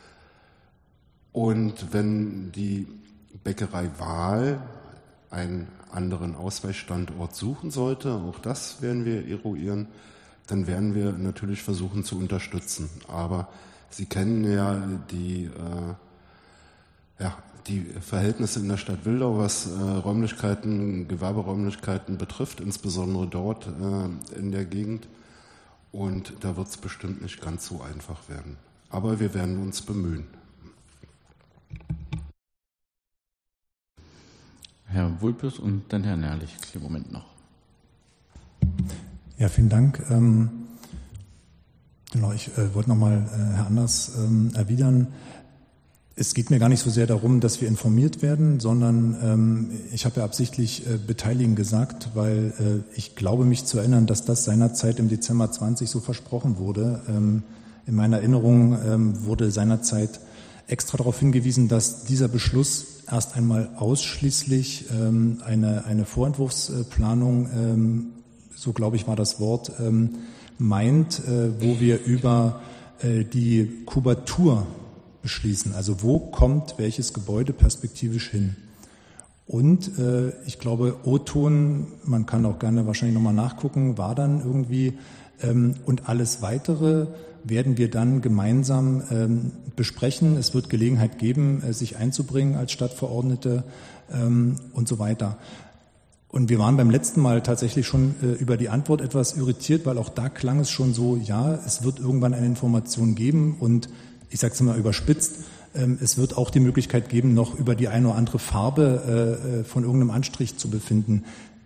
Und wenn die Bäckerei Wahl einen anderen Ausweichstandort suchen sollte, auch das werden wir eruieren, dann werden wir natürlich versuchen zu unterstützen. Aber Sie kennen ja die, äh, ja, die Verhältnisse in der Stadt Wildau, was äh, Räumlichkeiten, Gewerberäumlichkeiten betrifft, insbesondere dort äh, in der Gegend. Und da wird es bestimmt nicht ganz so einfach werden. Aber wir werden uns bemühen. Herr Wulpes und dann Herr Nährlich. Im Moment noch. Ja, vielen Dank. Ähm, genau, ich äh, wollte nochmal äh, Herr Anders ähm, erwidern. Es geht mir gar nicht so sehr darum, dass wir informiert werden, sondern ähm, ich habe ja absichtlich äh, beteiligen gesagt, weil äh, ich glaube, mich zu erinnern, dass das seinerzeit im Dezember zwanzig so versprochen wurde. Ähm, in meiner Erinnerung ähm, wurde seinerzeit extra darauf hingewiesen, dass dieser Beschluss erst einmal ausschließlich ähm, eine, eine Vorentwurfsplanung, ähm, so glaube ich war das Wort, ähm, meint, äh, wo wir über äh, die Kubatur beschließen. Also wo kommt welches Gebäude perspektivisch hin? Und äh, ich glaube, O-Ton, man kann auch gerne wahrscheinlich nochmal nachgucken, war dann irgendwie ähm, und alles Weitere werden wir dann gemeinsam ähm, besprechen. Es wird Gelegenheit geben, äh, sich einzubringen als Stadtverordnete ähm, und so weiter. Und wir waren beim letzten Mal tatsächlich schon äh, über die Antwort etwas irritiert, weil auch da klang es schon so, ja, es wird irgendwann eine Information geben und ich sage es mal überspitzt, ähm, es wird auch die Möglichkeit geben, noch über die eine oder andere Farbe äh, von irgendeinem Anstrich zu befinden.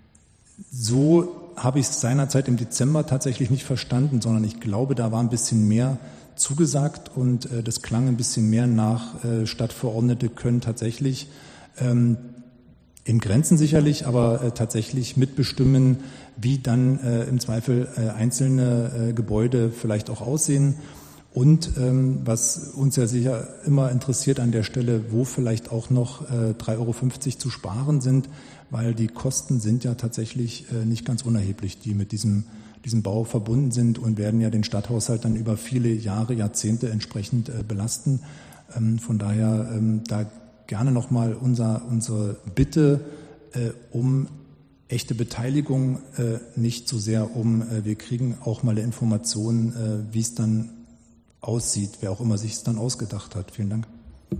So habe ich es seinerzeit im Dezember tatsächlich nicht verstanden, sondern ich glaube, da war ein bisschen mehr zugesagt und äh, das klang ein bisschen mehr nach, äh, Stadtverordnete können tatsächlich ähm, in Grenzen sicherlich, aber äh, tatsächlich mitbestimmen, wie dann äh, im Zweifel äh, einzelne äh, Gebäude vielleicht auch aussehen. Und ähm, was uns ja sicher immer interessiert an der Stelle, wo vielleicht auch noch äh, drei Euro fünfzig zu sparen sind, weil die Kosten sind ja tatsächlich äh, nicht ganz unerheblich, die mit diesem, diesem Bau verbunden sind und werden ja den Stadthaushalt dann über viele Jahre, Jahrzehnte entsprechend äh, belasten. Ähm, von daher ähm, da gerne nochmal unser, unsere Bitte äh, um echte Beteiligung, äh, nicht so sehr um, äh, wir kriegen auch mal eine Information, äh, wie es dann aussieht, wer auch immer sich es dann ausgedacht hat. Vielen Dank.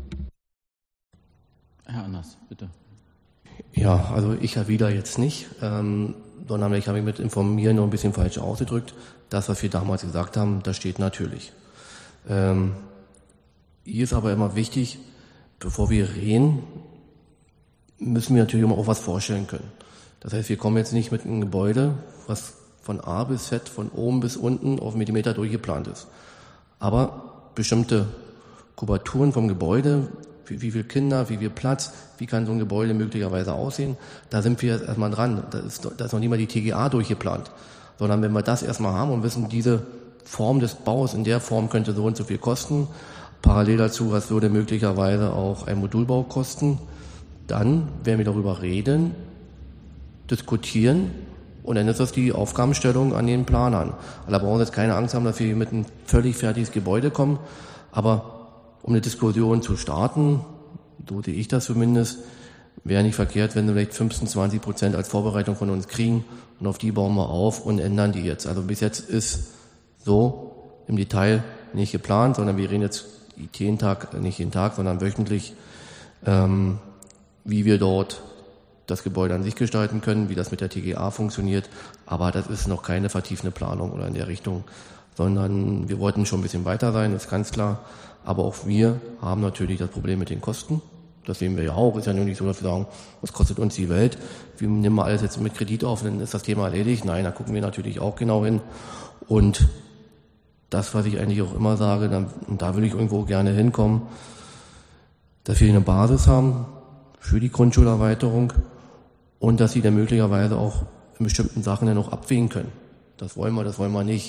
Herr Anders, bitte. Ja, also ich erwidere jetzt nicht, ähm, sondern ich habe mich mit informieren noch ein bisschen falsch ausgedrückt. Das, was wir damals gesagt haben, das steht natürlich. Ähm, hier ist aber immer wichtig, bevor wir reden, müssen wir natürlich immer auch was vorstellen können. Das heißt, wir kommen jetzt nicht mit einem Gebäude, was von A bis Z, von oben bis unten auf Millimeter durchgeplant ist. Aber bestimmte Kubaturen vom Gebäude, wie, wie viel Kinder, wie viel Platz, wie kann so ein Gebäude möglicherweise aussehen, da sind wir jetzt erstmal dran. Da ist, da ist noch nicht mal die T G A durchgeplant. Sondern wenn wir das erstmal haben und wissen, diese Form des Baus in der Form könnte so und so viel kosten, parallel dazu, was würde möglicherweise auch ein Modulbau kosten, dann werden wir darüber reden, diskutieren und dann ist das die Aufgabenstellung an den Planern. Da brauchen Sie jetzt keine Angst haben, dass wir mit einem völlig fertiges Gebäude kommen, aber um eine Diskussion zu starten, so sehe ich das zumindest, wäre nicht verkehrt, wenn wir vielleicht fünfzehn, zwanzig Prozent als Vorbereitung von uns kriegen und auf die bauen wir auf und ändern die jetzt. Also bis jetzt ist so im Detail nicht geplant, sondern wir reden jetzt jeden Tag, nicht jeden Tag, sondern wöchentlich, ähm, wie wir dort das Gebäude an sich gestalten können, wie das mit der T G A funktioniert. Aber das ist noch keine vertiefende Planung oder in der Richtung, sondern wir wollten schon ein bisschen weiter sein, ist ganz klar. Aber auch wir haben natürlich das Problem mit den Kosten. Das sehen wir ja auch. Ist ja nur nicht so, dass wir sagen, was kostet uns die Welt? Wir nehmen mal alles jetzt mit Kredit auf, dann ist das Thema erledigt. Nein, da gucken wir natürlich auch genau hin. Und das, was ich eigentlich auch immer sage, dann, und da würde ich irgendwo gerne hinkommen, dass wir eine Basis haben für die Grundschulerweiterung und dass sie dann möglicherweise auch in bestimmten Sachen dann auch abwägen können. Das wollen wir, das wollen wir nicht.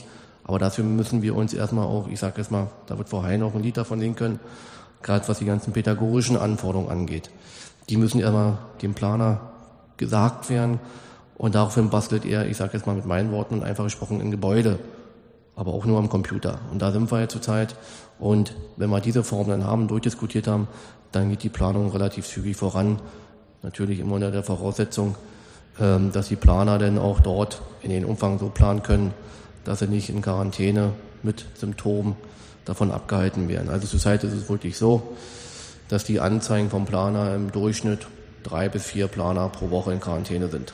Aber dafür müssen wir uns erstmal auch, ich sage jetzt mal, da wird Frau Hein auch ein Lied davon singen können, gerade was die ganzen pädagogischen Anforderungen angeht. Die müssen erstmal dem Planer gesagt werden und daraufhin bastelt er, ich sage jetzt mal mit meinen Worten und einfach gesprochen, ein Gebäude, aber auch nur am Computer. Und da sind wir ja zurzeit und wenn wir diese Form dann haben, durchdiskutiert haben, dann geht die Planung relativ zügig voran. Natürlich immer unter der Voraussetzung, dass die Planer dann auch dort in den Umfang so planen können, dass sie nicht in Quarantäne mit Symptomen davon abgehalten werden. Also zurzeit ist es wirklich so, dass die Anzeigen vom Planer im Durchschnitt drei bis vier Planer pro Woche in Quarantäne sind.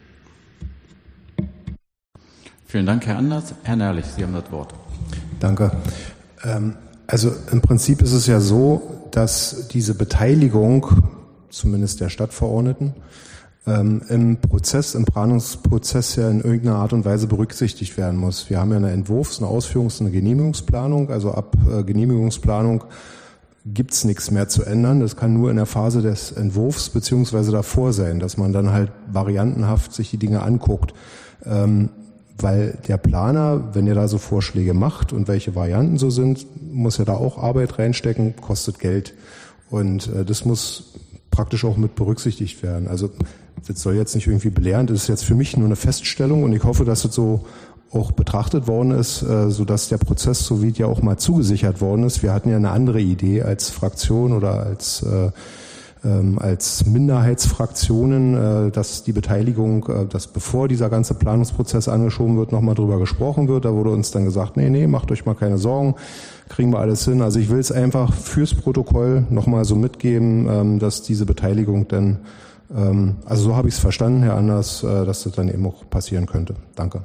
Vielen Dank, Herr Anders. Herr Nährlich, Sie haben das Wort. Danke. Ähm, also im Prinzip ist es ja so, dass diese Beteiligung, zumindest der Stadtverordneten, ähm, im Prozess, im Planungsprozess ja in irgendeiner Art und Weise berücksichtigt werden muss. Wir haben ja eine Entwurfs-, eine Ausführungs-, eine Genehmigungsplanung. Also ab äh, Genehmigungsplanung gibt's nichts mehr zu ändern. Das kann nur in der Phase des Entwurfs beziehungsweise davor sein, dass man dann halt variantenhaft sich die Dinge anguckt. Ähm, weil der Planer, wenn er da so Vorschläge macht und welche Varianten so sind, muss er da auch Arbeit reinstecken, kostet Geld. Und äh, das muss praktisch auch mit berücksichtigt werden. Also das soll jetzt nicht irgendwie belehrend, das ist jetzt für mich nur eine Feststellung und ich hoffe, dass es so auch betrachtet worden ist, äh, sodass der Prozess so wie ja auch mal zugesichert worden ist. Wir hatten ja eine andere Idee als Fraktion oder als äh, ähm, als Minderheitsfraktionen, äh, dass die Beteiligung, äh, dass bevor dieser ganze Planungsprozess angeschoben wird, nochmal drüber gesprochen wird. Da wurde uns dann gesagt, nee, nee, macht euch mal keine Sorgen, kriegen wir alles hin. Also ich will es einfach fürs Protokoll nochmal so mitgeben, ähm, dass diese Beteiligung dann, ähm, also so habe ich es verstanden, Herr Anders, äh, dass das dann eben auch passieren könnte. Danke.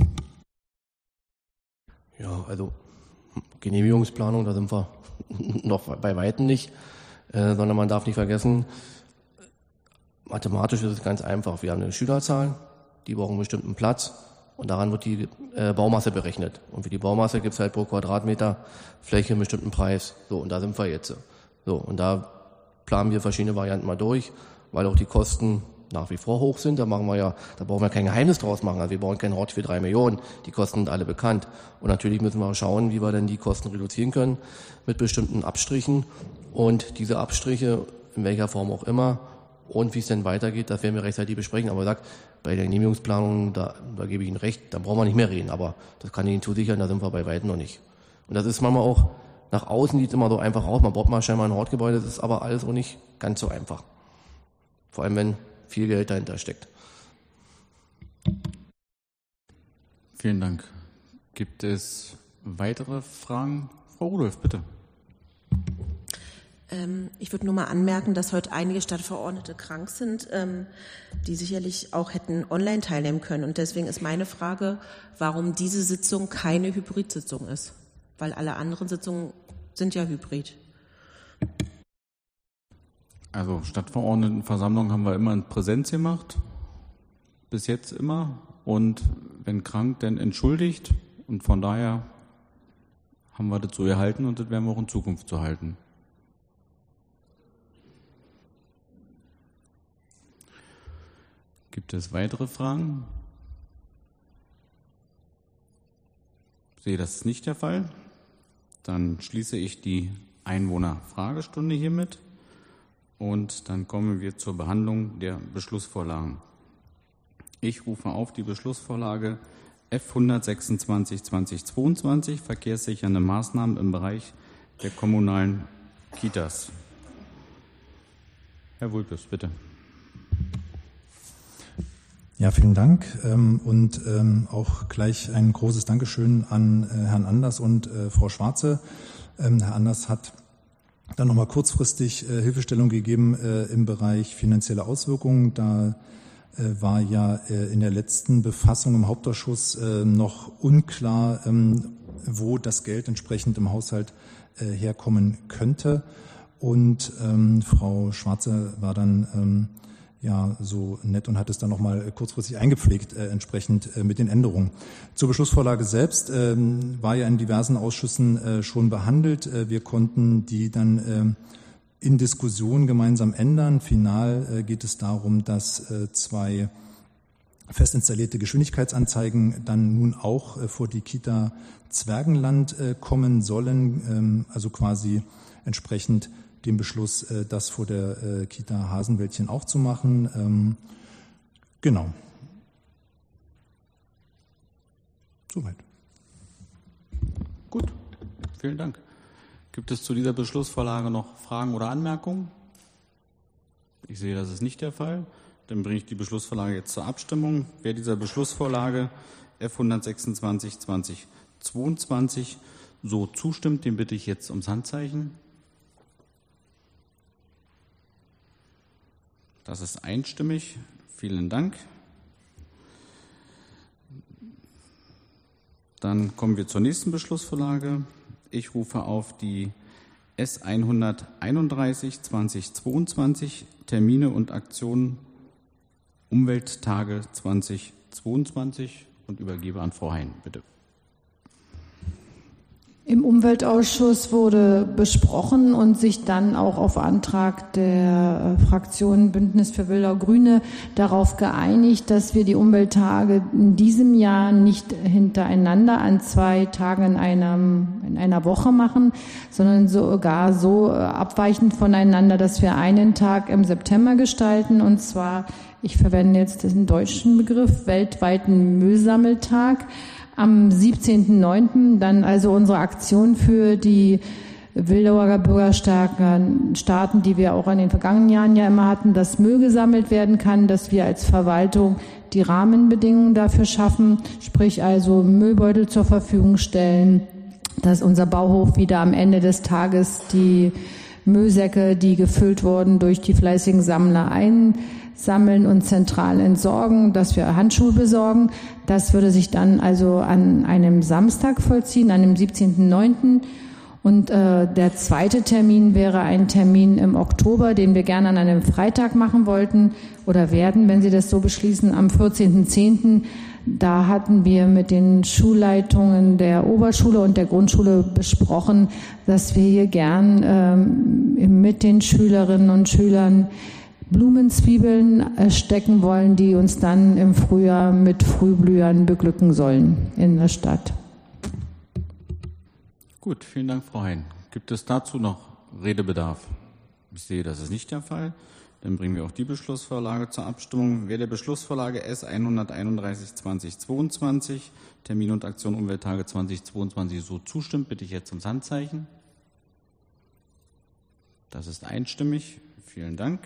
Ja, also Genehmigungsplanung, da sind wir noch bei Weitem nicht, äh, sondern man darf nicht vergessen, mathematisch ist es ganz einfach. Wir haben eine Schülerzahl, die brauchen einen bestimmten Platz und daran wird die äh, Baumasse berechnet. Und für die Baumasse gibt es halt pro Quadratmeter Fläche einen bestimmten Preis. So, und da sind wir jetzt. So, und da planen wir verschiedene Varianten mal durch, weil auch die Kosten nach wie vor hoch sind. Da machen wir ja, da brauchen wir kein Geheimnis draus machen. Also wir bauen keinen Hort für drei Millionen. Die Kosten sind alle bekannt. Und natürlich müssen wir schauen, wie wir denn die Kosten reduzieren können mit bestimmten Abstrichen. Und diese Abstriche, in welcher Form auch immer, und wie es denn weitergeht, das werden wir rechtzeitig besprechen. Aber ich sag, bei der Genehmigungsplanung, da, da gebe ich Ihnen recht, da brauchen wir nicht mehr reden. Aber das kann ich Ihnen zusichern, da sind wir bei weitem noch nicht. Und das ist manchmal auch, nach außen sieht es immer so einfach aus. Man baut mal scheinbar ein Hortgebäude, das ist aber alles auch nicht ganz so einfach. Vor allem, wenn viel Geld dahinter steckt. Vielen Dank. Gibt es weitere Fragen? Frau Rudolph, bitte. Ähm, ich würde nur mal anmerken, dass heute einige Stadtverordnete krank sind, ähm, die sicherlich auch hätten online teilnehmen können. Und deswegen ist meine Frage, warum diese Sitzung keine Hybrid-Sitzung ist. Weil alle anderen Sitzungen sind ja hybrid. Also Stadtverordnetenversammlung haben wir immer in Präsenz gemacht, bis jetzt immer. Und wenn krank, dann entschuldigt. Und von daher haben wir das so erhalten und das werden wir auch in Zukunft so halten. Gibt es weitere Fragen? Ich sehe, das ist nicht der Fall. Dann schließe ich die Einwohnerfragestunde hiermit. Und dann kommen wir zur Behandlung der Beschlussvorlagen. Ich rufe auf die Beschlussvorlage F hundertsechsundzwanzig zweitausendzweiundzwanzig, verkehrssichernde Maßnahmen im Bereich der kommunalen Kitas. Herr Wulpes, bitte. Ja, vielen Dank und auch gleich ein großes Dankeschön an Herrn Anders und Frau Schwarze. Herr Anders hat dann nochmal kurzfristig äh, Hilfestellung gegeben äh, im Bereich finanzielle Auswirkungen. Da äh, war ja äh, in der letzten Befassung im Hauptausschuss äh, noch unklar, ähm, wo das Geld entsprechend im Haushalt äh, herkommen könnte. Und ähm, Frau Schwarze war dann ähm, ja so nett und hat es dann nochmal kurzfristig eingepflegt, äh, entsprechend äh, mit den Änderungen. Zur Beschlussvorlage selbst ähm, war ja in diversen Ausschüssen äh, schon behandelt. Äh, wir konnten die dann äh, in Diskussion gemeinsam ändern. Final äh, geht es darum, dass äh, zwei fest installierte Geschwindigkeitsanzeigen dann nun auch äh, vor die Kita Zwergenland äh, kommen sollen, ähm, also quasi entsprechend dem Beschluss, äh, das vor der äh, Kita Hasenwäldchen auch zu machen. Ähm, genau. Soweit. Gut, vielen Dank. Gibt es zu dieser Beschlussvorlage noch Fragen oder Anmerkungen? Ich sehe, das ist nicht der Fall. Dann bringe ich die Beschlussvorlage jetzt zur Abstimmung. Wer dieser Beschlussvorlage F hundertsechsundzwanzig zweitausendzweiundzwanzig so zustimmt, den bitte ich jetzt ums Handzeichen. Das ist einstimmig. Vielen Dank. Dann kommen wir zur nächsten Beschlussvorlage. Ich rufe auf die S hunderteinunddreißig zweitausendzweiundzwanzig Termine und Aktionen Umwelttage zweitausendzweiundzwanzig und übergebe an Frau Hein, bitte. Im Umweltausschuss wurde besprochen und sich dann auch auf Antrag der Fraktion Bündnis für Wildau-Grüne darauf geeinigt, dass wir die Umwelttage in diesem Jahr nicht hintereinander an zwei Tagen in, einem, in einer Woche machen, sondern sogar so abweichend voneinander, dass wir einen Tag im September gestalten, und zwar, ich verwende jetzt den deutschen Begriff, weltweiten Müllsammeltag. Am siebzehnten neunten dann also unsere Aktion für die Wildauer Bürgerstaaten, die wir auch in den vergangenen Jahren ja immer hatten, dass Müll gesammelt werden kann, dass wir als Verwaltung die Rahmenbedingungen dafür schaffen, sprich also Müllbeutel zur Verfügung stellen, dass unser Bauhof wieder am Ende des Tages die Müllsäcke, die gefüllt wurden, durch die fleißigen Sammler einsammeln und zentral entsorgen, dass wir Handschuhe besorgen. Das würde sich dann also an einem Samstag vollziehen, an dem siebzehnten neunten Und äh, der zweite Termin wäre ein Termin im Oktober, den wir gerne an einem Freitag machen wollten oder werden, wenn Sie das so beschließen, am vierzehnten zehnten Da hatten wir mit den Schulleitungen der Oberschule und der Grundschule besprochen, dass wir hier gern ähm, mit den Schülerinnen und Schülern Blumenzwiebeln stecken wollen, die uns dann im Frühjahr mit Frühblühern beglücken sollen in der Stadt. Gut, vielen Dank, Frau Hein. Gibt es dazu noch Redebedarf? Ich sehe, das ist nicht der Fall. Dann bringen wir auch die Beschlussvorlage zur Abstimmung. Wer der Beschlussvorlage S hunderteinunddreißig zweitausendzweiundzwanzig, Termin und Aktion Umwelttage zweitausendzweiundzwanzig so zustimmt, bitte ich jetzt ums Handzeichen. Das ist einstimmig. Vielen Dank.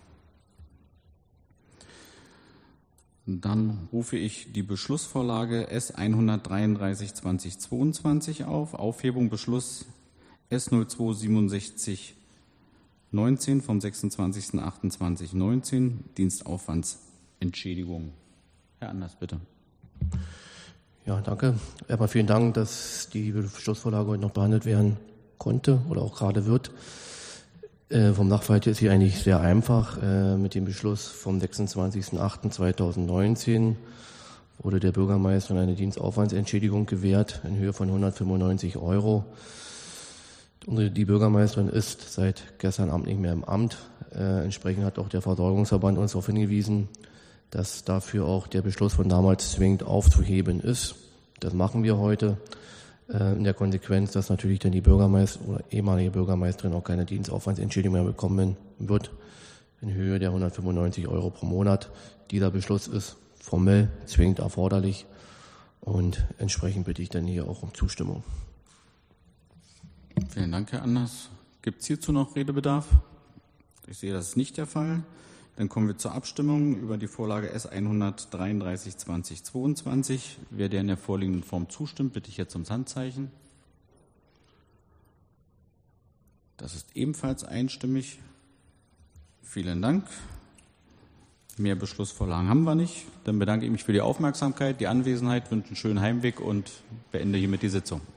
Dann rufe ich die Beschlussvorlage S hundertdreiunddreißig zweitausendzweiundzwanzig auf. Aufhebung Beschluss S null zwei siebenundsechzig neunzehn vom sechsundzwanzigsten achten zweitausendneunzehn, Dienstaufwandsentschädigung. Herr Anders, bitte. Ja, danke. Erstmal vielen Dank, dass die Beschlussvorlage heute noch behandelt werden konnte oder auch gerade wird. Äh, vom Sachverhalt ist sie eigentlich sehr einfach. Äh, mit dem Beschluss vom sechsundzwanzigsten achten zweitausendneunzehn wurde der Bürgermeisterin eine Dienstaufwandsentschädigung gewährt in Höhe von hundertfünfundneunzig Euro. Die Bürgermeisterin ist seit gestern Abend nicht mehr im Amt. Äh, entsprechend hat auch der Versorgungsverband uns darauf hingewiesen, dass dafür auch der Beschluss von damals zwingend aufzuheben ist. Das machen wir heute. In der Konsequenz, dass natürlich dann die Bürgermeisterin oder ehemalige Bürgermeisterin auch keine Dienstaufwandsentschädigung mehr bekommen wird, in Höhe der hundertfünfundneunzig Euro pro Monat. Dieser Beschluss ist formell zwingend erforderlich und entsprechend bitte ich dann hier auch um Zustimmung. Vielen Dank, Herr Anders. Gibt es hierzu noch Redebedarf? Ich sehe, das ist nicht der Fall. Dann kommen wir zur Abstimmung über die Vorlage S hundertdreiunddreißig zweitausendzweiundzwanzig. Wer der in der vorliegenden Form zustimmt, bitte ich jetzt ums Handzeichen. Das ist ebenfalls einstimmig. Vielen Dank. Mehr Beschlussvorlagen haben wir nicht. Dann bedanke ich mich für die Aufmerksamkeit, die Anwesenheit, wünsche einen schönen Heimweg und beende hiermit die Sitzung.